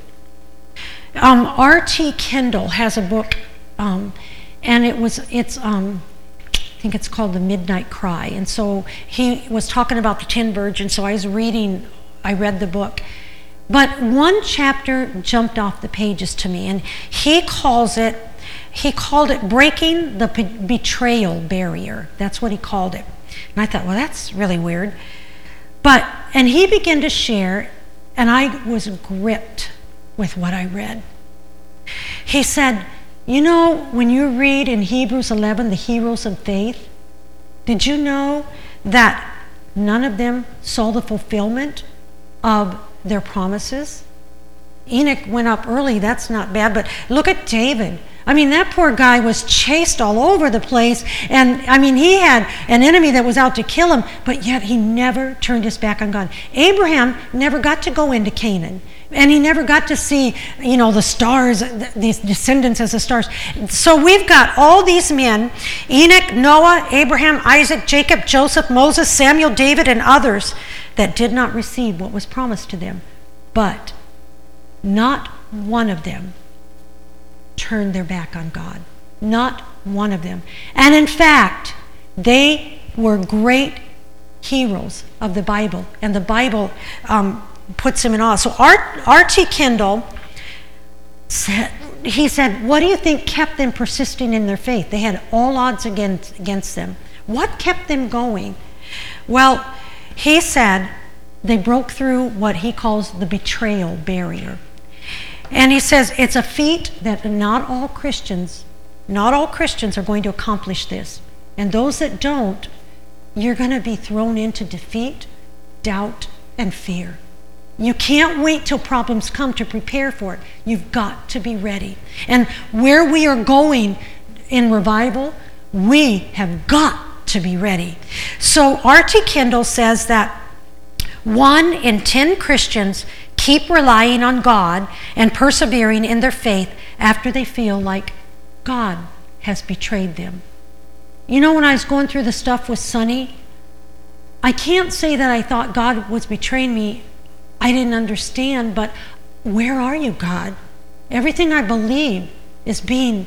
R.T. Kendall has a book, and I think it's called The Midnight Cry. And so he was talking about the 10 virgins, so I read the book. But one chapter jumped off the pages to me, and he called it breaking the betrayal barrier. That's what he called it. And I thought, well, that's really weird. And he began to share, and I was gripped with what I read. He said, you know, when you read in Hebrews 11, the heroes of faith, did you know that none of them saw the fulfillment of their promises? Enoch went up early, that's not bad, but look at David. I mean, that poor guy was chased all over the place, and I mean, he had an enemy that was out to kill him, but yet he never turned his back on God. Abraham never got to go into Canaan, and he never got to see, the stars, these descendants as the stars. So we've got all these men, Enoch, Noah, Abraham, Isaac, Jacob, Joseph, Moses, Samuel, David, and others that did not receive what was promised to them. But not one of them turned their back on God. Not one of them. And in fact, they were great heroes of the Bible. And the Bible puts them in awe. So R.T. Kendall said, what do you think kept them persisting in their faith? They had all odds against them. What kept them going? Well, he said they broke through what he calls the betrayal barrier. And he says it's a feat that not all Christians are going to accomplish this. And those that don't, you're going to be thrown into defeat, doubt, and fear. You can't wait till problems come to prepare for it. You've got to be ready. And where we are going in revival, we have got to be ready. So R.T. Kendall says that 1 in 10 Christians keep relying on God and persevering in their faith after they feel like God has betrayed them. You know, when I was going through the stuff with Sonny, I can't say that I thought God was betraying me. I didn't understand, but where are you, God? Everything I believe is being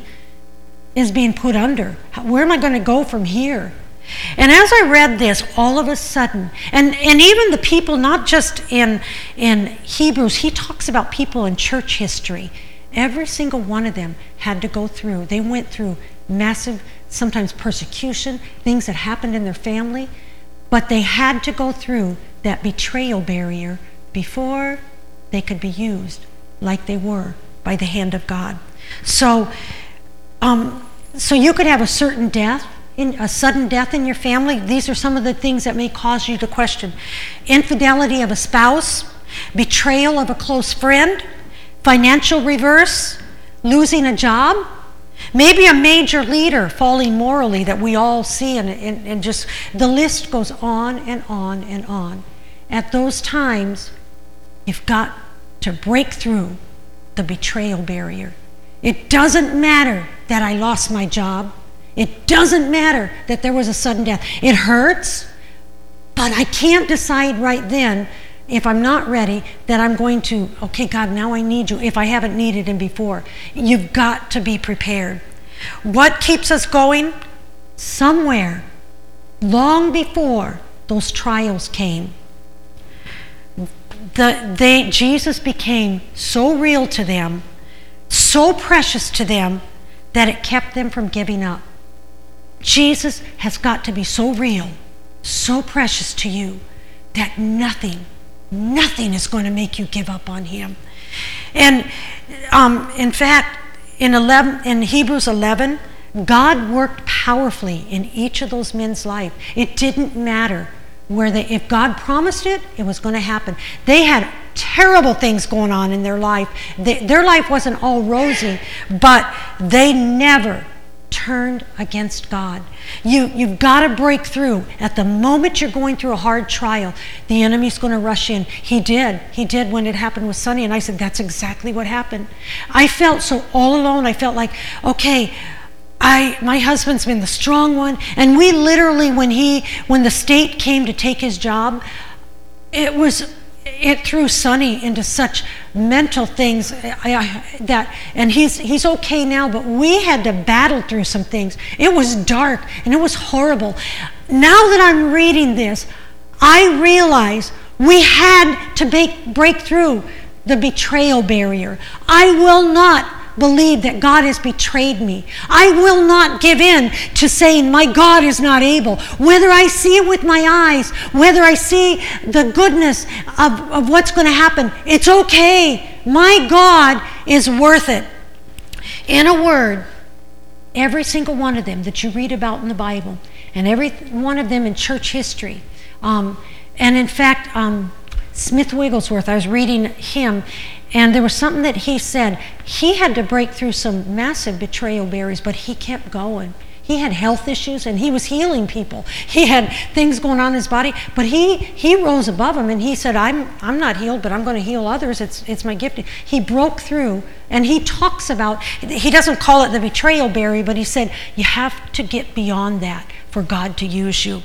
put under. Where am I going to go from here? And as I read this, all of a sudden, and even the people, not just in Hebrews, he talks about people in church history. Every single one of them had to go through. They went through massive, sometimes persecution, things that happened in their family, but they had to go through that betrayal barrier before they could be used like they were by the hand of God. So you could have a sudden death in your family. These are some of the things that may cause you to question. Infidelity of a spouse, betrayal of a close friend, financial reverse, losing a job, maybe a major leader falling morally that we all see, and just the list goes on and on and on. At those times, you've got to break through the betrayal barrier. It doesn't matter that I lost my job. It doesn't matter that there was a sudden death. It hurts, but I can't decide right then, if I'm not ready, that I'm going to, okay, God, now I need you, if I haven't needed him before. You've got to be prepared. What keeps us going? Somewhere, long before those trials came, Jesus became so real to them, so precious to them, that it kept them from giving up. Jesus has got to be so real, so precious to you, that nothing is going to make you give up on him. And in fact, in Hebrews 11, God worked powerfully in each of those men's life. It didn't matter if God promised it, it was going to happen. They had terrible things going on in their life. Their life wasn't all rosy, but they never turned against God. You've got to break through. At the moment you're going through a hard trial, the enemy's going to rush in. He did when it happened with Sonny, and I said, that's exactly what happened. I felt so all alone. I felt like, okay, my husband's been the strong one, and we literally, when the state came to take his job, it threw Sonny into such mental things and he's okay now, but we had to battle through some things. It was dark and it was horrible. Now that I'm reading this, I realize we had to break through the betrayal barrier. I will not believe that God has betrayed me. I will not give in to saying my God is not able. Whether I see it with my eyes, whether I see the goodness of what's going to happen, it's okay. My God is worth it. In a word, every single one of them that you read about in the Bible, and every one of them in church history, and in fact, Smith Wigglesworth, I was reading him, and there was something that he said. He had to break through some massive betrayal barriers, but he kept going. He had health issues, and he was healing people. He had things going on in his body, but he rose above them, and he said, I'm not healed, but I'm going to heal others. It's my gift. He broke through, and he talks about, he doesn't call it the betrayal barrier, but he said, you have to get beyond that for God to use you.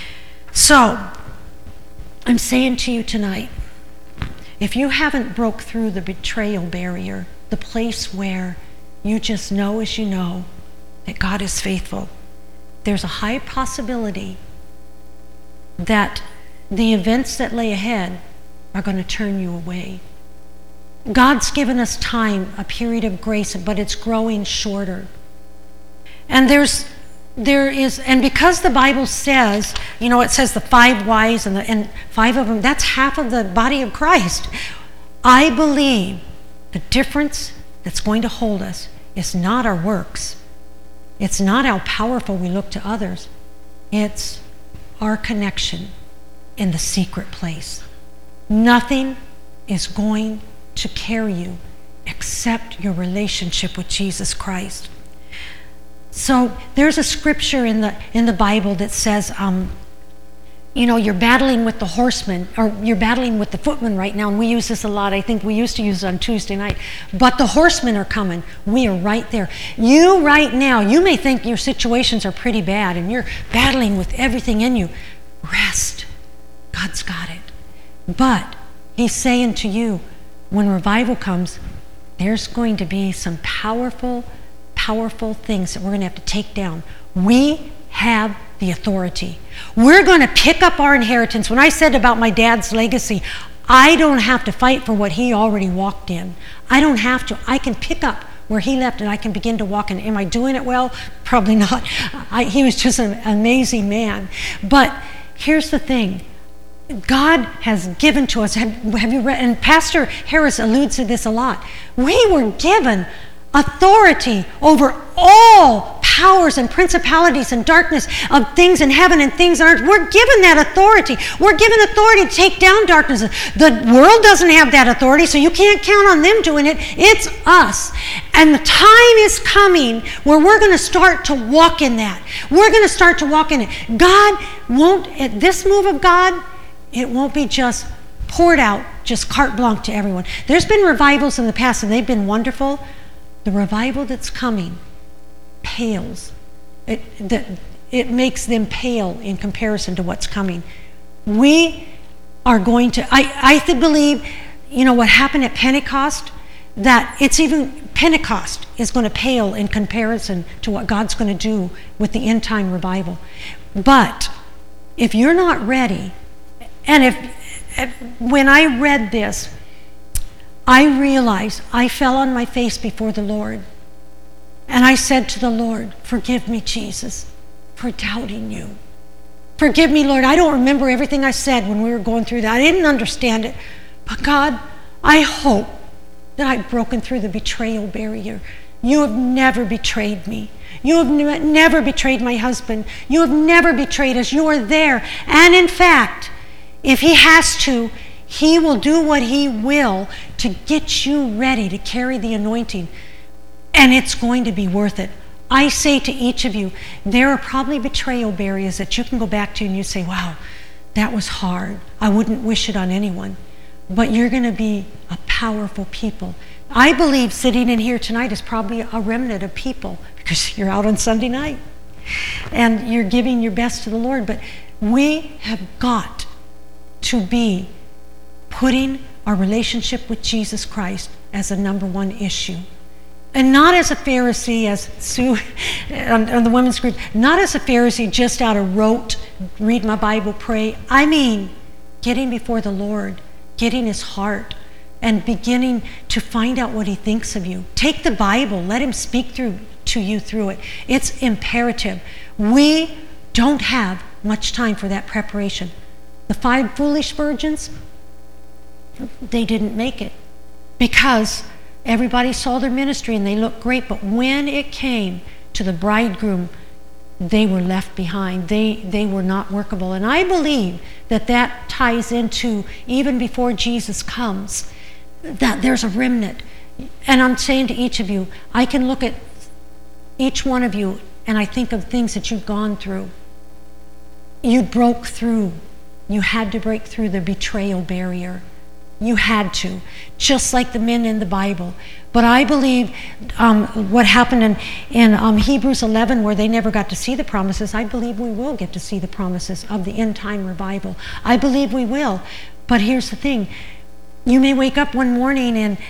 So, I'm saying to you tonight, if you haven't broke through the betrayal barrier, the place where you just know as you know that God is faithful, there's a high possibility that the events that lay ahead are going to turn you away. God's given us time, a period of grace, but it's growing shorter. And and because the Bible says, it says the 5 wise and 5 of them, that's half of the body of Christ. I believe the difference that's going to hold us is not our works. It's not how powerful we look to others. It's our connection in the secret place. Nothing is going to carry you except your relationship with Jesus Christ. So there's a scripture in the Bible that says, you're battling with the horseman, or you're battling with the footman right now, and we use this a lot. I think we used to use it on Tuesday night. But the horsemen are coming. We are right there. You right now, you may think your situations are pretty bad, and you're battling with everything in you. Rest. God's got it. But he's saying to you, when revival comes, there's going to be some powerful things that we're going to have to take down. We have the authority. We're going to pick up our inheritance. When I said about my dad's legacy, I don't have to fight for what he already walked in. I don't have to. I can pick up where he left, and I can begin to walk in. Am I doing it well? Probably not. He was just an amazing man. But here's the thing. God has given to us, have you read, and Pastor Harris alludes to this a lot, we were given authority over all powers and principalities and darkness of things in heaven and things on earth. We're given that authority. We're given authority to take down darkness. The world doesn't have that authority, so you can't count on them doing it. It's us. And the time is coming where we're going to start to walk in that. We're going to start to walk in it. God won't, at this move of God, it won't be just poured out, just carte blanche to everyone. There's been revivals in the past, and they've been wonderful. The revival that's coming pales. It makes them pale in comparison to what's coming. We are going to, I believe, what happened at Pentecost, that it's even, Pentecost is going to pale in comparison to what God's going to do with the end time revival. But if you're not ready, and when I read this, I realized I fell on my face before the Lord. And I said to the Lord, forgive me, Jesus, for doubting you. Forgive me, Lord. I don't remember everything I said when we were going through that. I didn't understand it. But God, I hope that I've broken through the betrayal barrier. You have never betrayed me. You have never betrayed my husband. You have never betrayed us. You are there. And in fact, if he has to, he will do what he will to get you ready to carry the anointing. And it's going to be worth it. I say to each of you, there are probably betrayal barriers that you can go back to and you say, wow, that was hard. I wouldn't wish it on anyone. But you're going to be a powerful people. I believe sitting in here tonight is probably a remnant of people because you're out on Sunday night and you're giving your best to the Lord. But we have got to be putting our relationship with Jesus Christ as a number one issue. And not as a Pharisee, as Sue on the women's group, not as a Pharisee just out of rote, read my Bible, pray. I mean, getting before the Lord, getting his heart, and beginning to find out what he thinks of you. Take the Bible, let him speak to you through it. It's imperative. We don't have much time for that preparation. The 5 foolish virgins, they didn't make it because everybody saw their ministry and they looked great, but when it came to the bridegroom, they were left behind. They were not workable. And I believe that ties into even before Jesus comes, that there's a remnant. And I'm saying to each of you, I can look at each one of you and I think of things that you've gone through. You broke through. You had to break through the betrayal barrier. You had to, just like the men in the Bible. But I believe what happened in Hebrews 11, where they never got to see the promises, I believe we will get to see the promises of the end-time revival. I believe we will. But here's the thing. You may wake up one morning and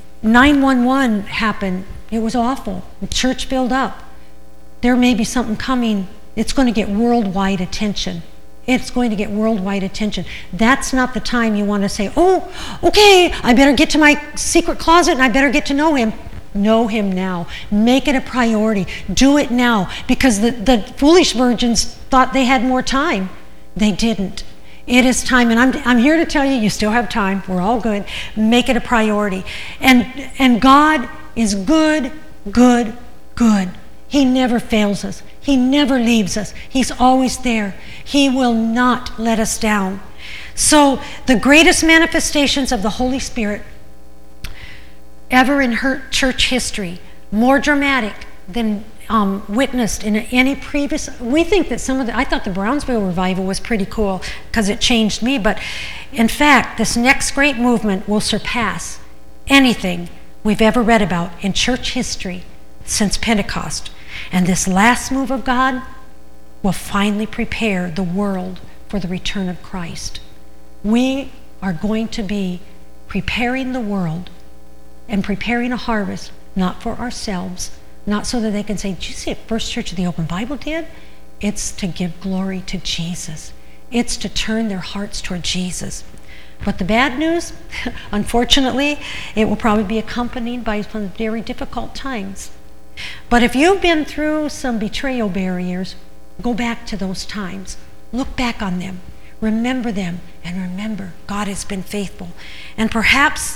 911 happened. It was awful. The church filled up. There may be something coming. It's going to get worldwide attention. It's going to get worldwide attention. That's not the time you want to say, oh, okay, I better get to my secret closet and I better get to know him. Know him now. Make it a priority. Do it now. Because the foolish virgins thought they had more time. They didn't. It is time. And I'm here to tell you, you still have time. We're all good. Make it a priority. And God is good, good, good. He never fails us. He never leaves us. He's always there. He will not let us down. So the greatest manifestations of the Holy Spirit ever in her church history, more dramatic than witnessed in any previous. We think that I thought the Brownsville revival was pretty cool because it changed me. But in fact, this next great movement will surpass anything we've ever read about in church history since Pentecost. And this last move of God will finally prepare the world for the return of Christ. We are going to be preparing the world and preparing a harvest, not for ourselves, not so that they can say, did you see what First Church of the Open Bible did? It's to give glory to Jesus. It's to turn their hearts toward Jesus. But the bad news, unfortunately, it will probably be accompanied by some very difficult times. But if you've been through some betrayal barriers, go back to those times. Look back on them. Remember them. And remember, God has been faithful. And perhaps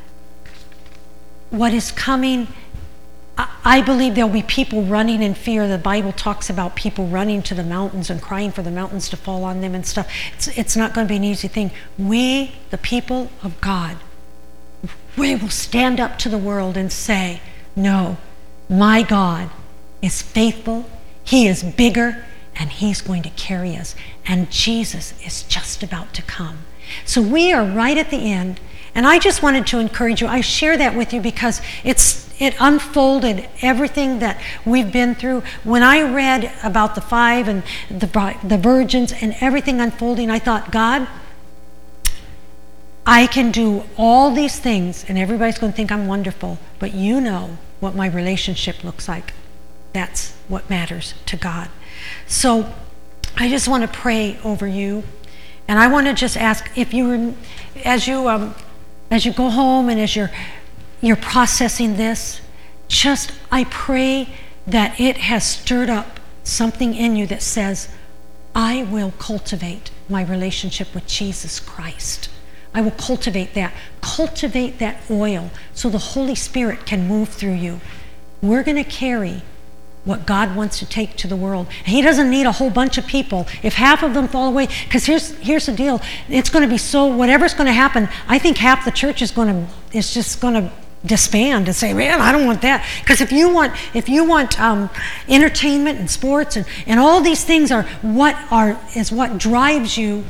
what is coming, I believe there'll be people running in fear. The Bible talks about people running to the mountains and crying for the mountains to fall on them and stuff. It's not going to be an easy thing. We, the people of God, we will stand up to the world and say, no, my God is faithful, he is bigger, and he's going to carry us. And Jesus is just about to come. So we are right at the end, and I just wanted to encourage you. I share that with you because it unfolded everything that we've been through. When I read about the 5 and the virgins and everything unfolding, I thought, God, I can do all these things, and everybody's going to think I'm wonderful, but you know what my relationship looks like. That's what matters to God. So I just want to pray over you, and I want to just ask if you, as you go home and as you're processing this, just I pray that it has stirred up something in you that says, I will cultivate my relationship with Jesus Christ. I will cultivate that oil so the Holy Spirit can move through you. We're going to carry what God wants to take to the world. He doesn't need a whole bunch of people. If half of them fall away, because here's the deal, it's going to be so, whatever's going to happen, I think half the church is just going to disband and say, man, I don't want that. Because if you want entertainment and sports and all these things is what drives you,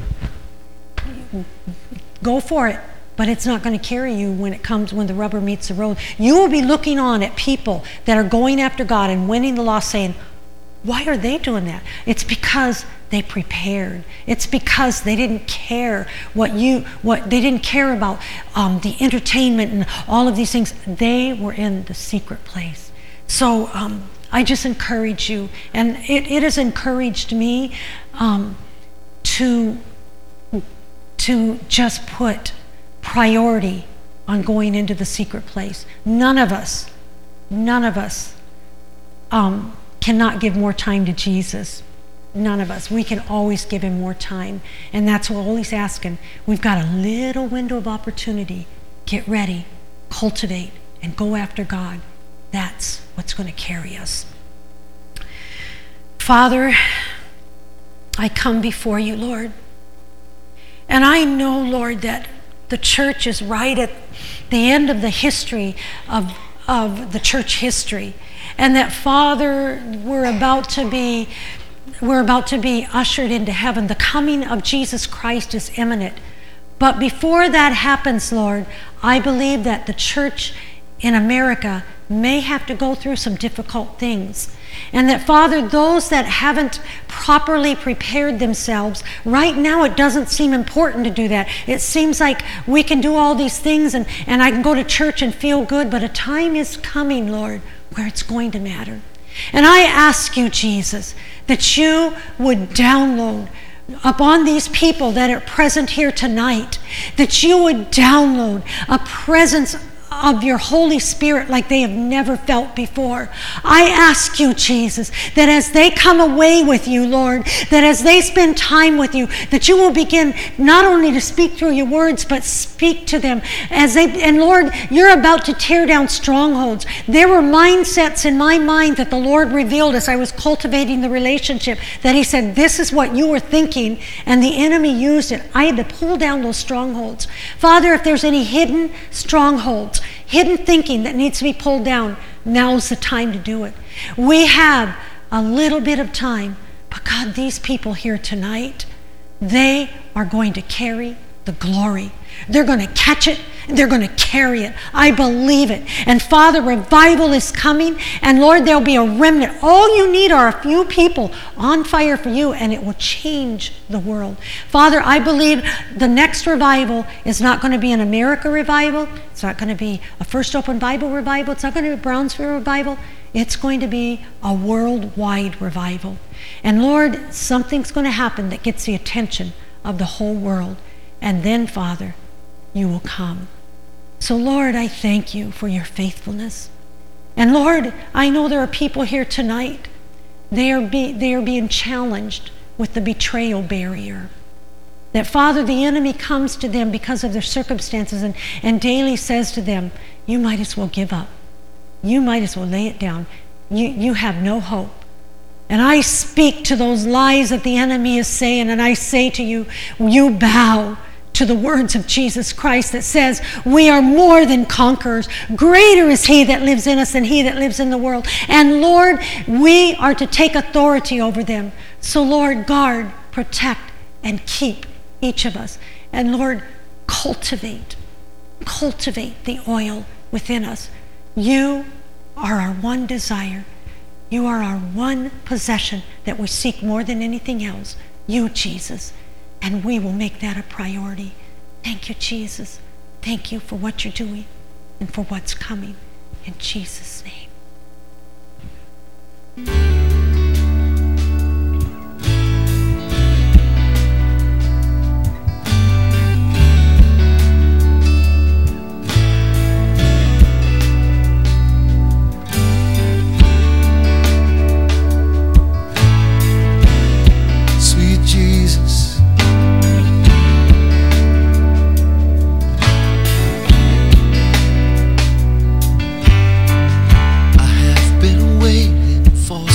go for it. But it's not going to carry you when the rubber meets the road. You will be looking on at people that are going after God and winning the lost, saying, why are they doing that? It's because they prepared. It's because they didn't care they didn't care about the entertainment and all of these things. They were in the secret place. So I just encourage you, and it has encouraged me to just put priority on going into the secret place. None of us cannot give more time to Jesus. None of us. We can always give him more time. And that's what all he's asking. We've got a little window of opportunity. Get ready, cultivate, and go after God. That's what's going to carry us. Father, I come before you, Lord. And I know, Lord, that the church is right at the end of the history of the church history. And that, Father, we're about to be ushered into heaven. The coming of Jesus Christ is imminent. But before that happens, Lord, I believe that the church in America may have to go through some difficult things. And that, Father, those that haven't properly prepared themselves, right now it doesn't seem important to do that. It seems like we can do all these things and I can go to church and feel good, but a time is coming, Lord, where it's going to matter. And I ask you, Jesus, that you would download upon these people that are present here tonight, that you would download a presence of your Holy Spirit like they have never felt before. I ask you, Jesus, that as they come away with you, Lord, that as they spend time with you, that you will begin not only to speak through your words, but speak to them and Lord, you're about to tear down strongholds. There were mindsets in my mind that the Lord revealed as I was cultivating the relationship, that he said, this is what you were thinking, and the enemy used it. I had to pull down those strongholds. Father, if there's any hidden strongholds, hidden thinking that needs to be pulled down, now's the time to do it. We have a little bit of time, but God, these people here tonight, they are going to carry the glory. They're going to catch it, and they're going to carry it. I believe it. And Father, revival is coming, and Lord, there'll be a remnant. All you need are a few people on fire for you, and it will change the world. Father, I believe the next revival is not going to be an America revival. It's not going to be a First Open Bible revival. It's not going to be a Brownsville revival. It's going to be a worldwide revival. And Lord, something's going to happen that gets the attention of the whole world. And then, Father, you will come. So, Lord, I thank you for your faithfulness. And Lord, I know there are people here tonight. They are being challenged with the betrayal barrier. That, Father, the enemy comes to them because of their circumstances and daily says to them, you might as well give up. You might as well lay it down. You have no hope. And I speak to those lies that the enemy is saying, and I say to you, you bow to the words of Jesus Christ that says we are more than conquerors. Greater is he that lives in us than he that lives in the world. And Lord, we are to take authority over them. So Lord, guard, protect, and keep each of us. And Lord, cultivate the oil within us. You are our one desire. You are our one possession that we seek more than anything else. You, Jesus. And we will make that a priority. Thank you, Jesus. Thank you for what you're doing and for what's coming. In Jesus' name. I have been waiting for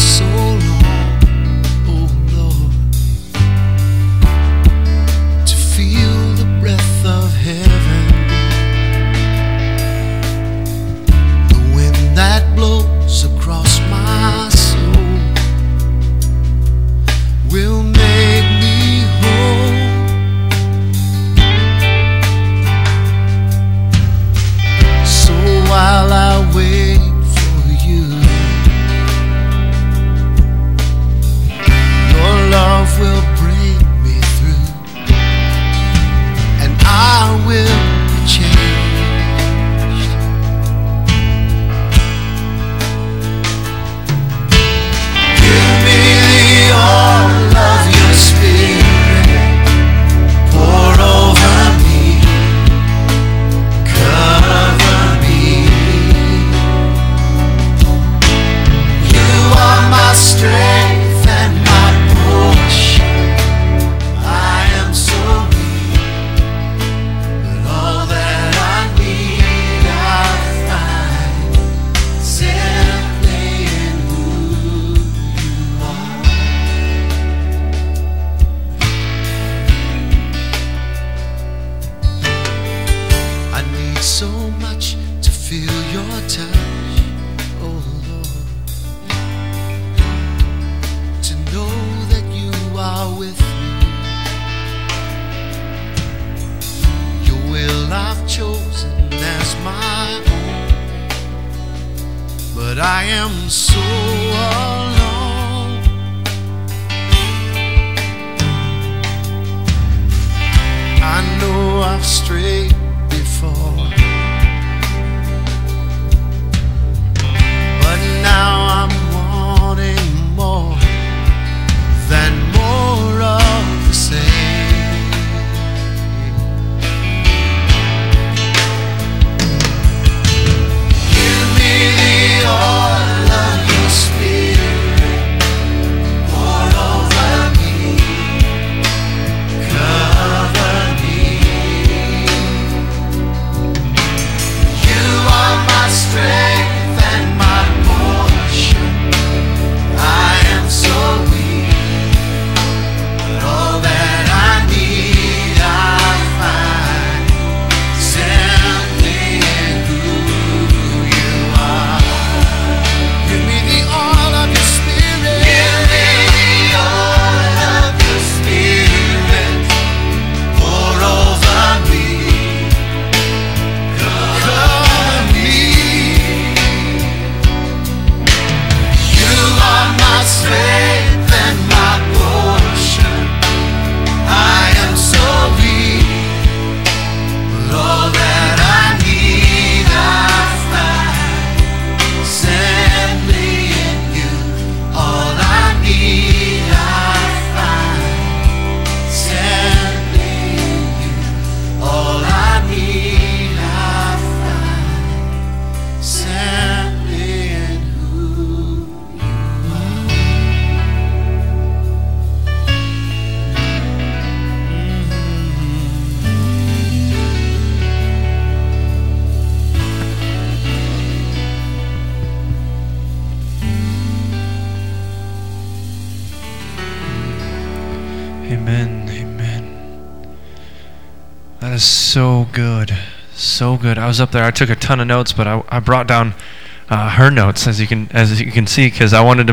I am so alone. I know I've strayed before, but now I'm wanting more than more of the same. Give me the oil of your Spirit, pour over me, cover me. You are my strength and my portion. I am so weak, but all that I need I find simply in who you are. Give me the oil of your Spirit. Give me the oil of your Spirit. Pour over me. Cover me. You are my strength and my portion. I am so weak, but all that I need I find simply in you. All I need I find simply in you. All I need I find simply in who you are. Amen. Amen. That is so good. So good. I was up there. I took a ton of notes, but I brought down her notes, as you can see, because I wanted to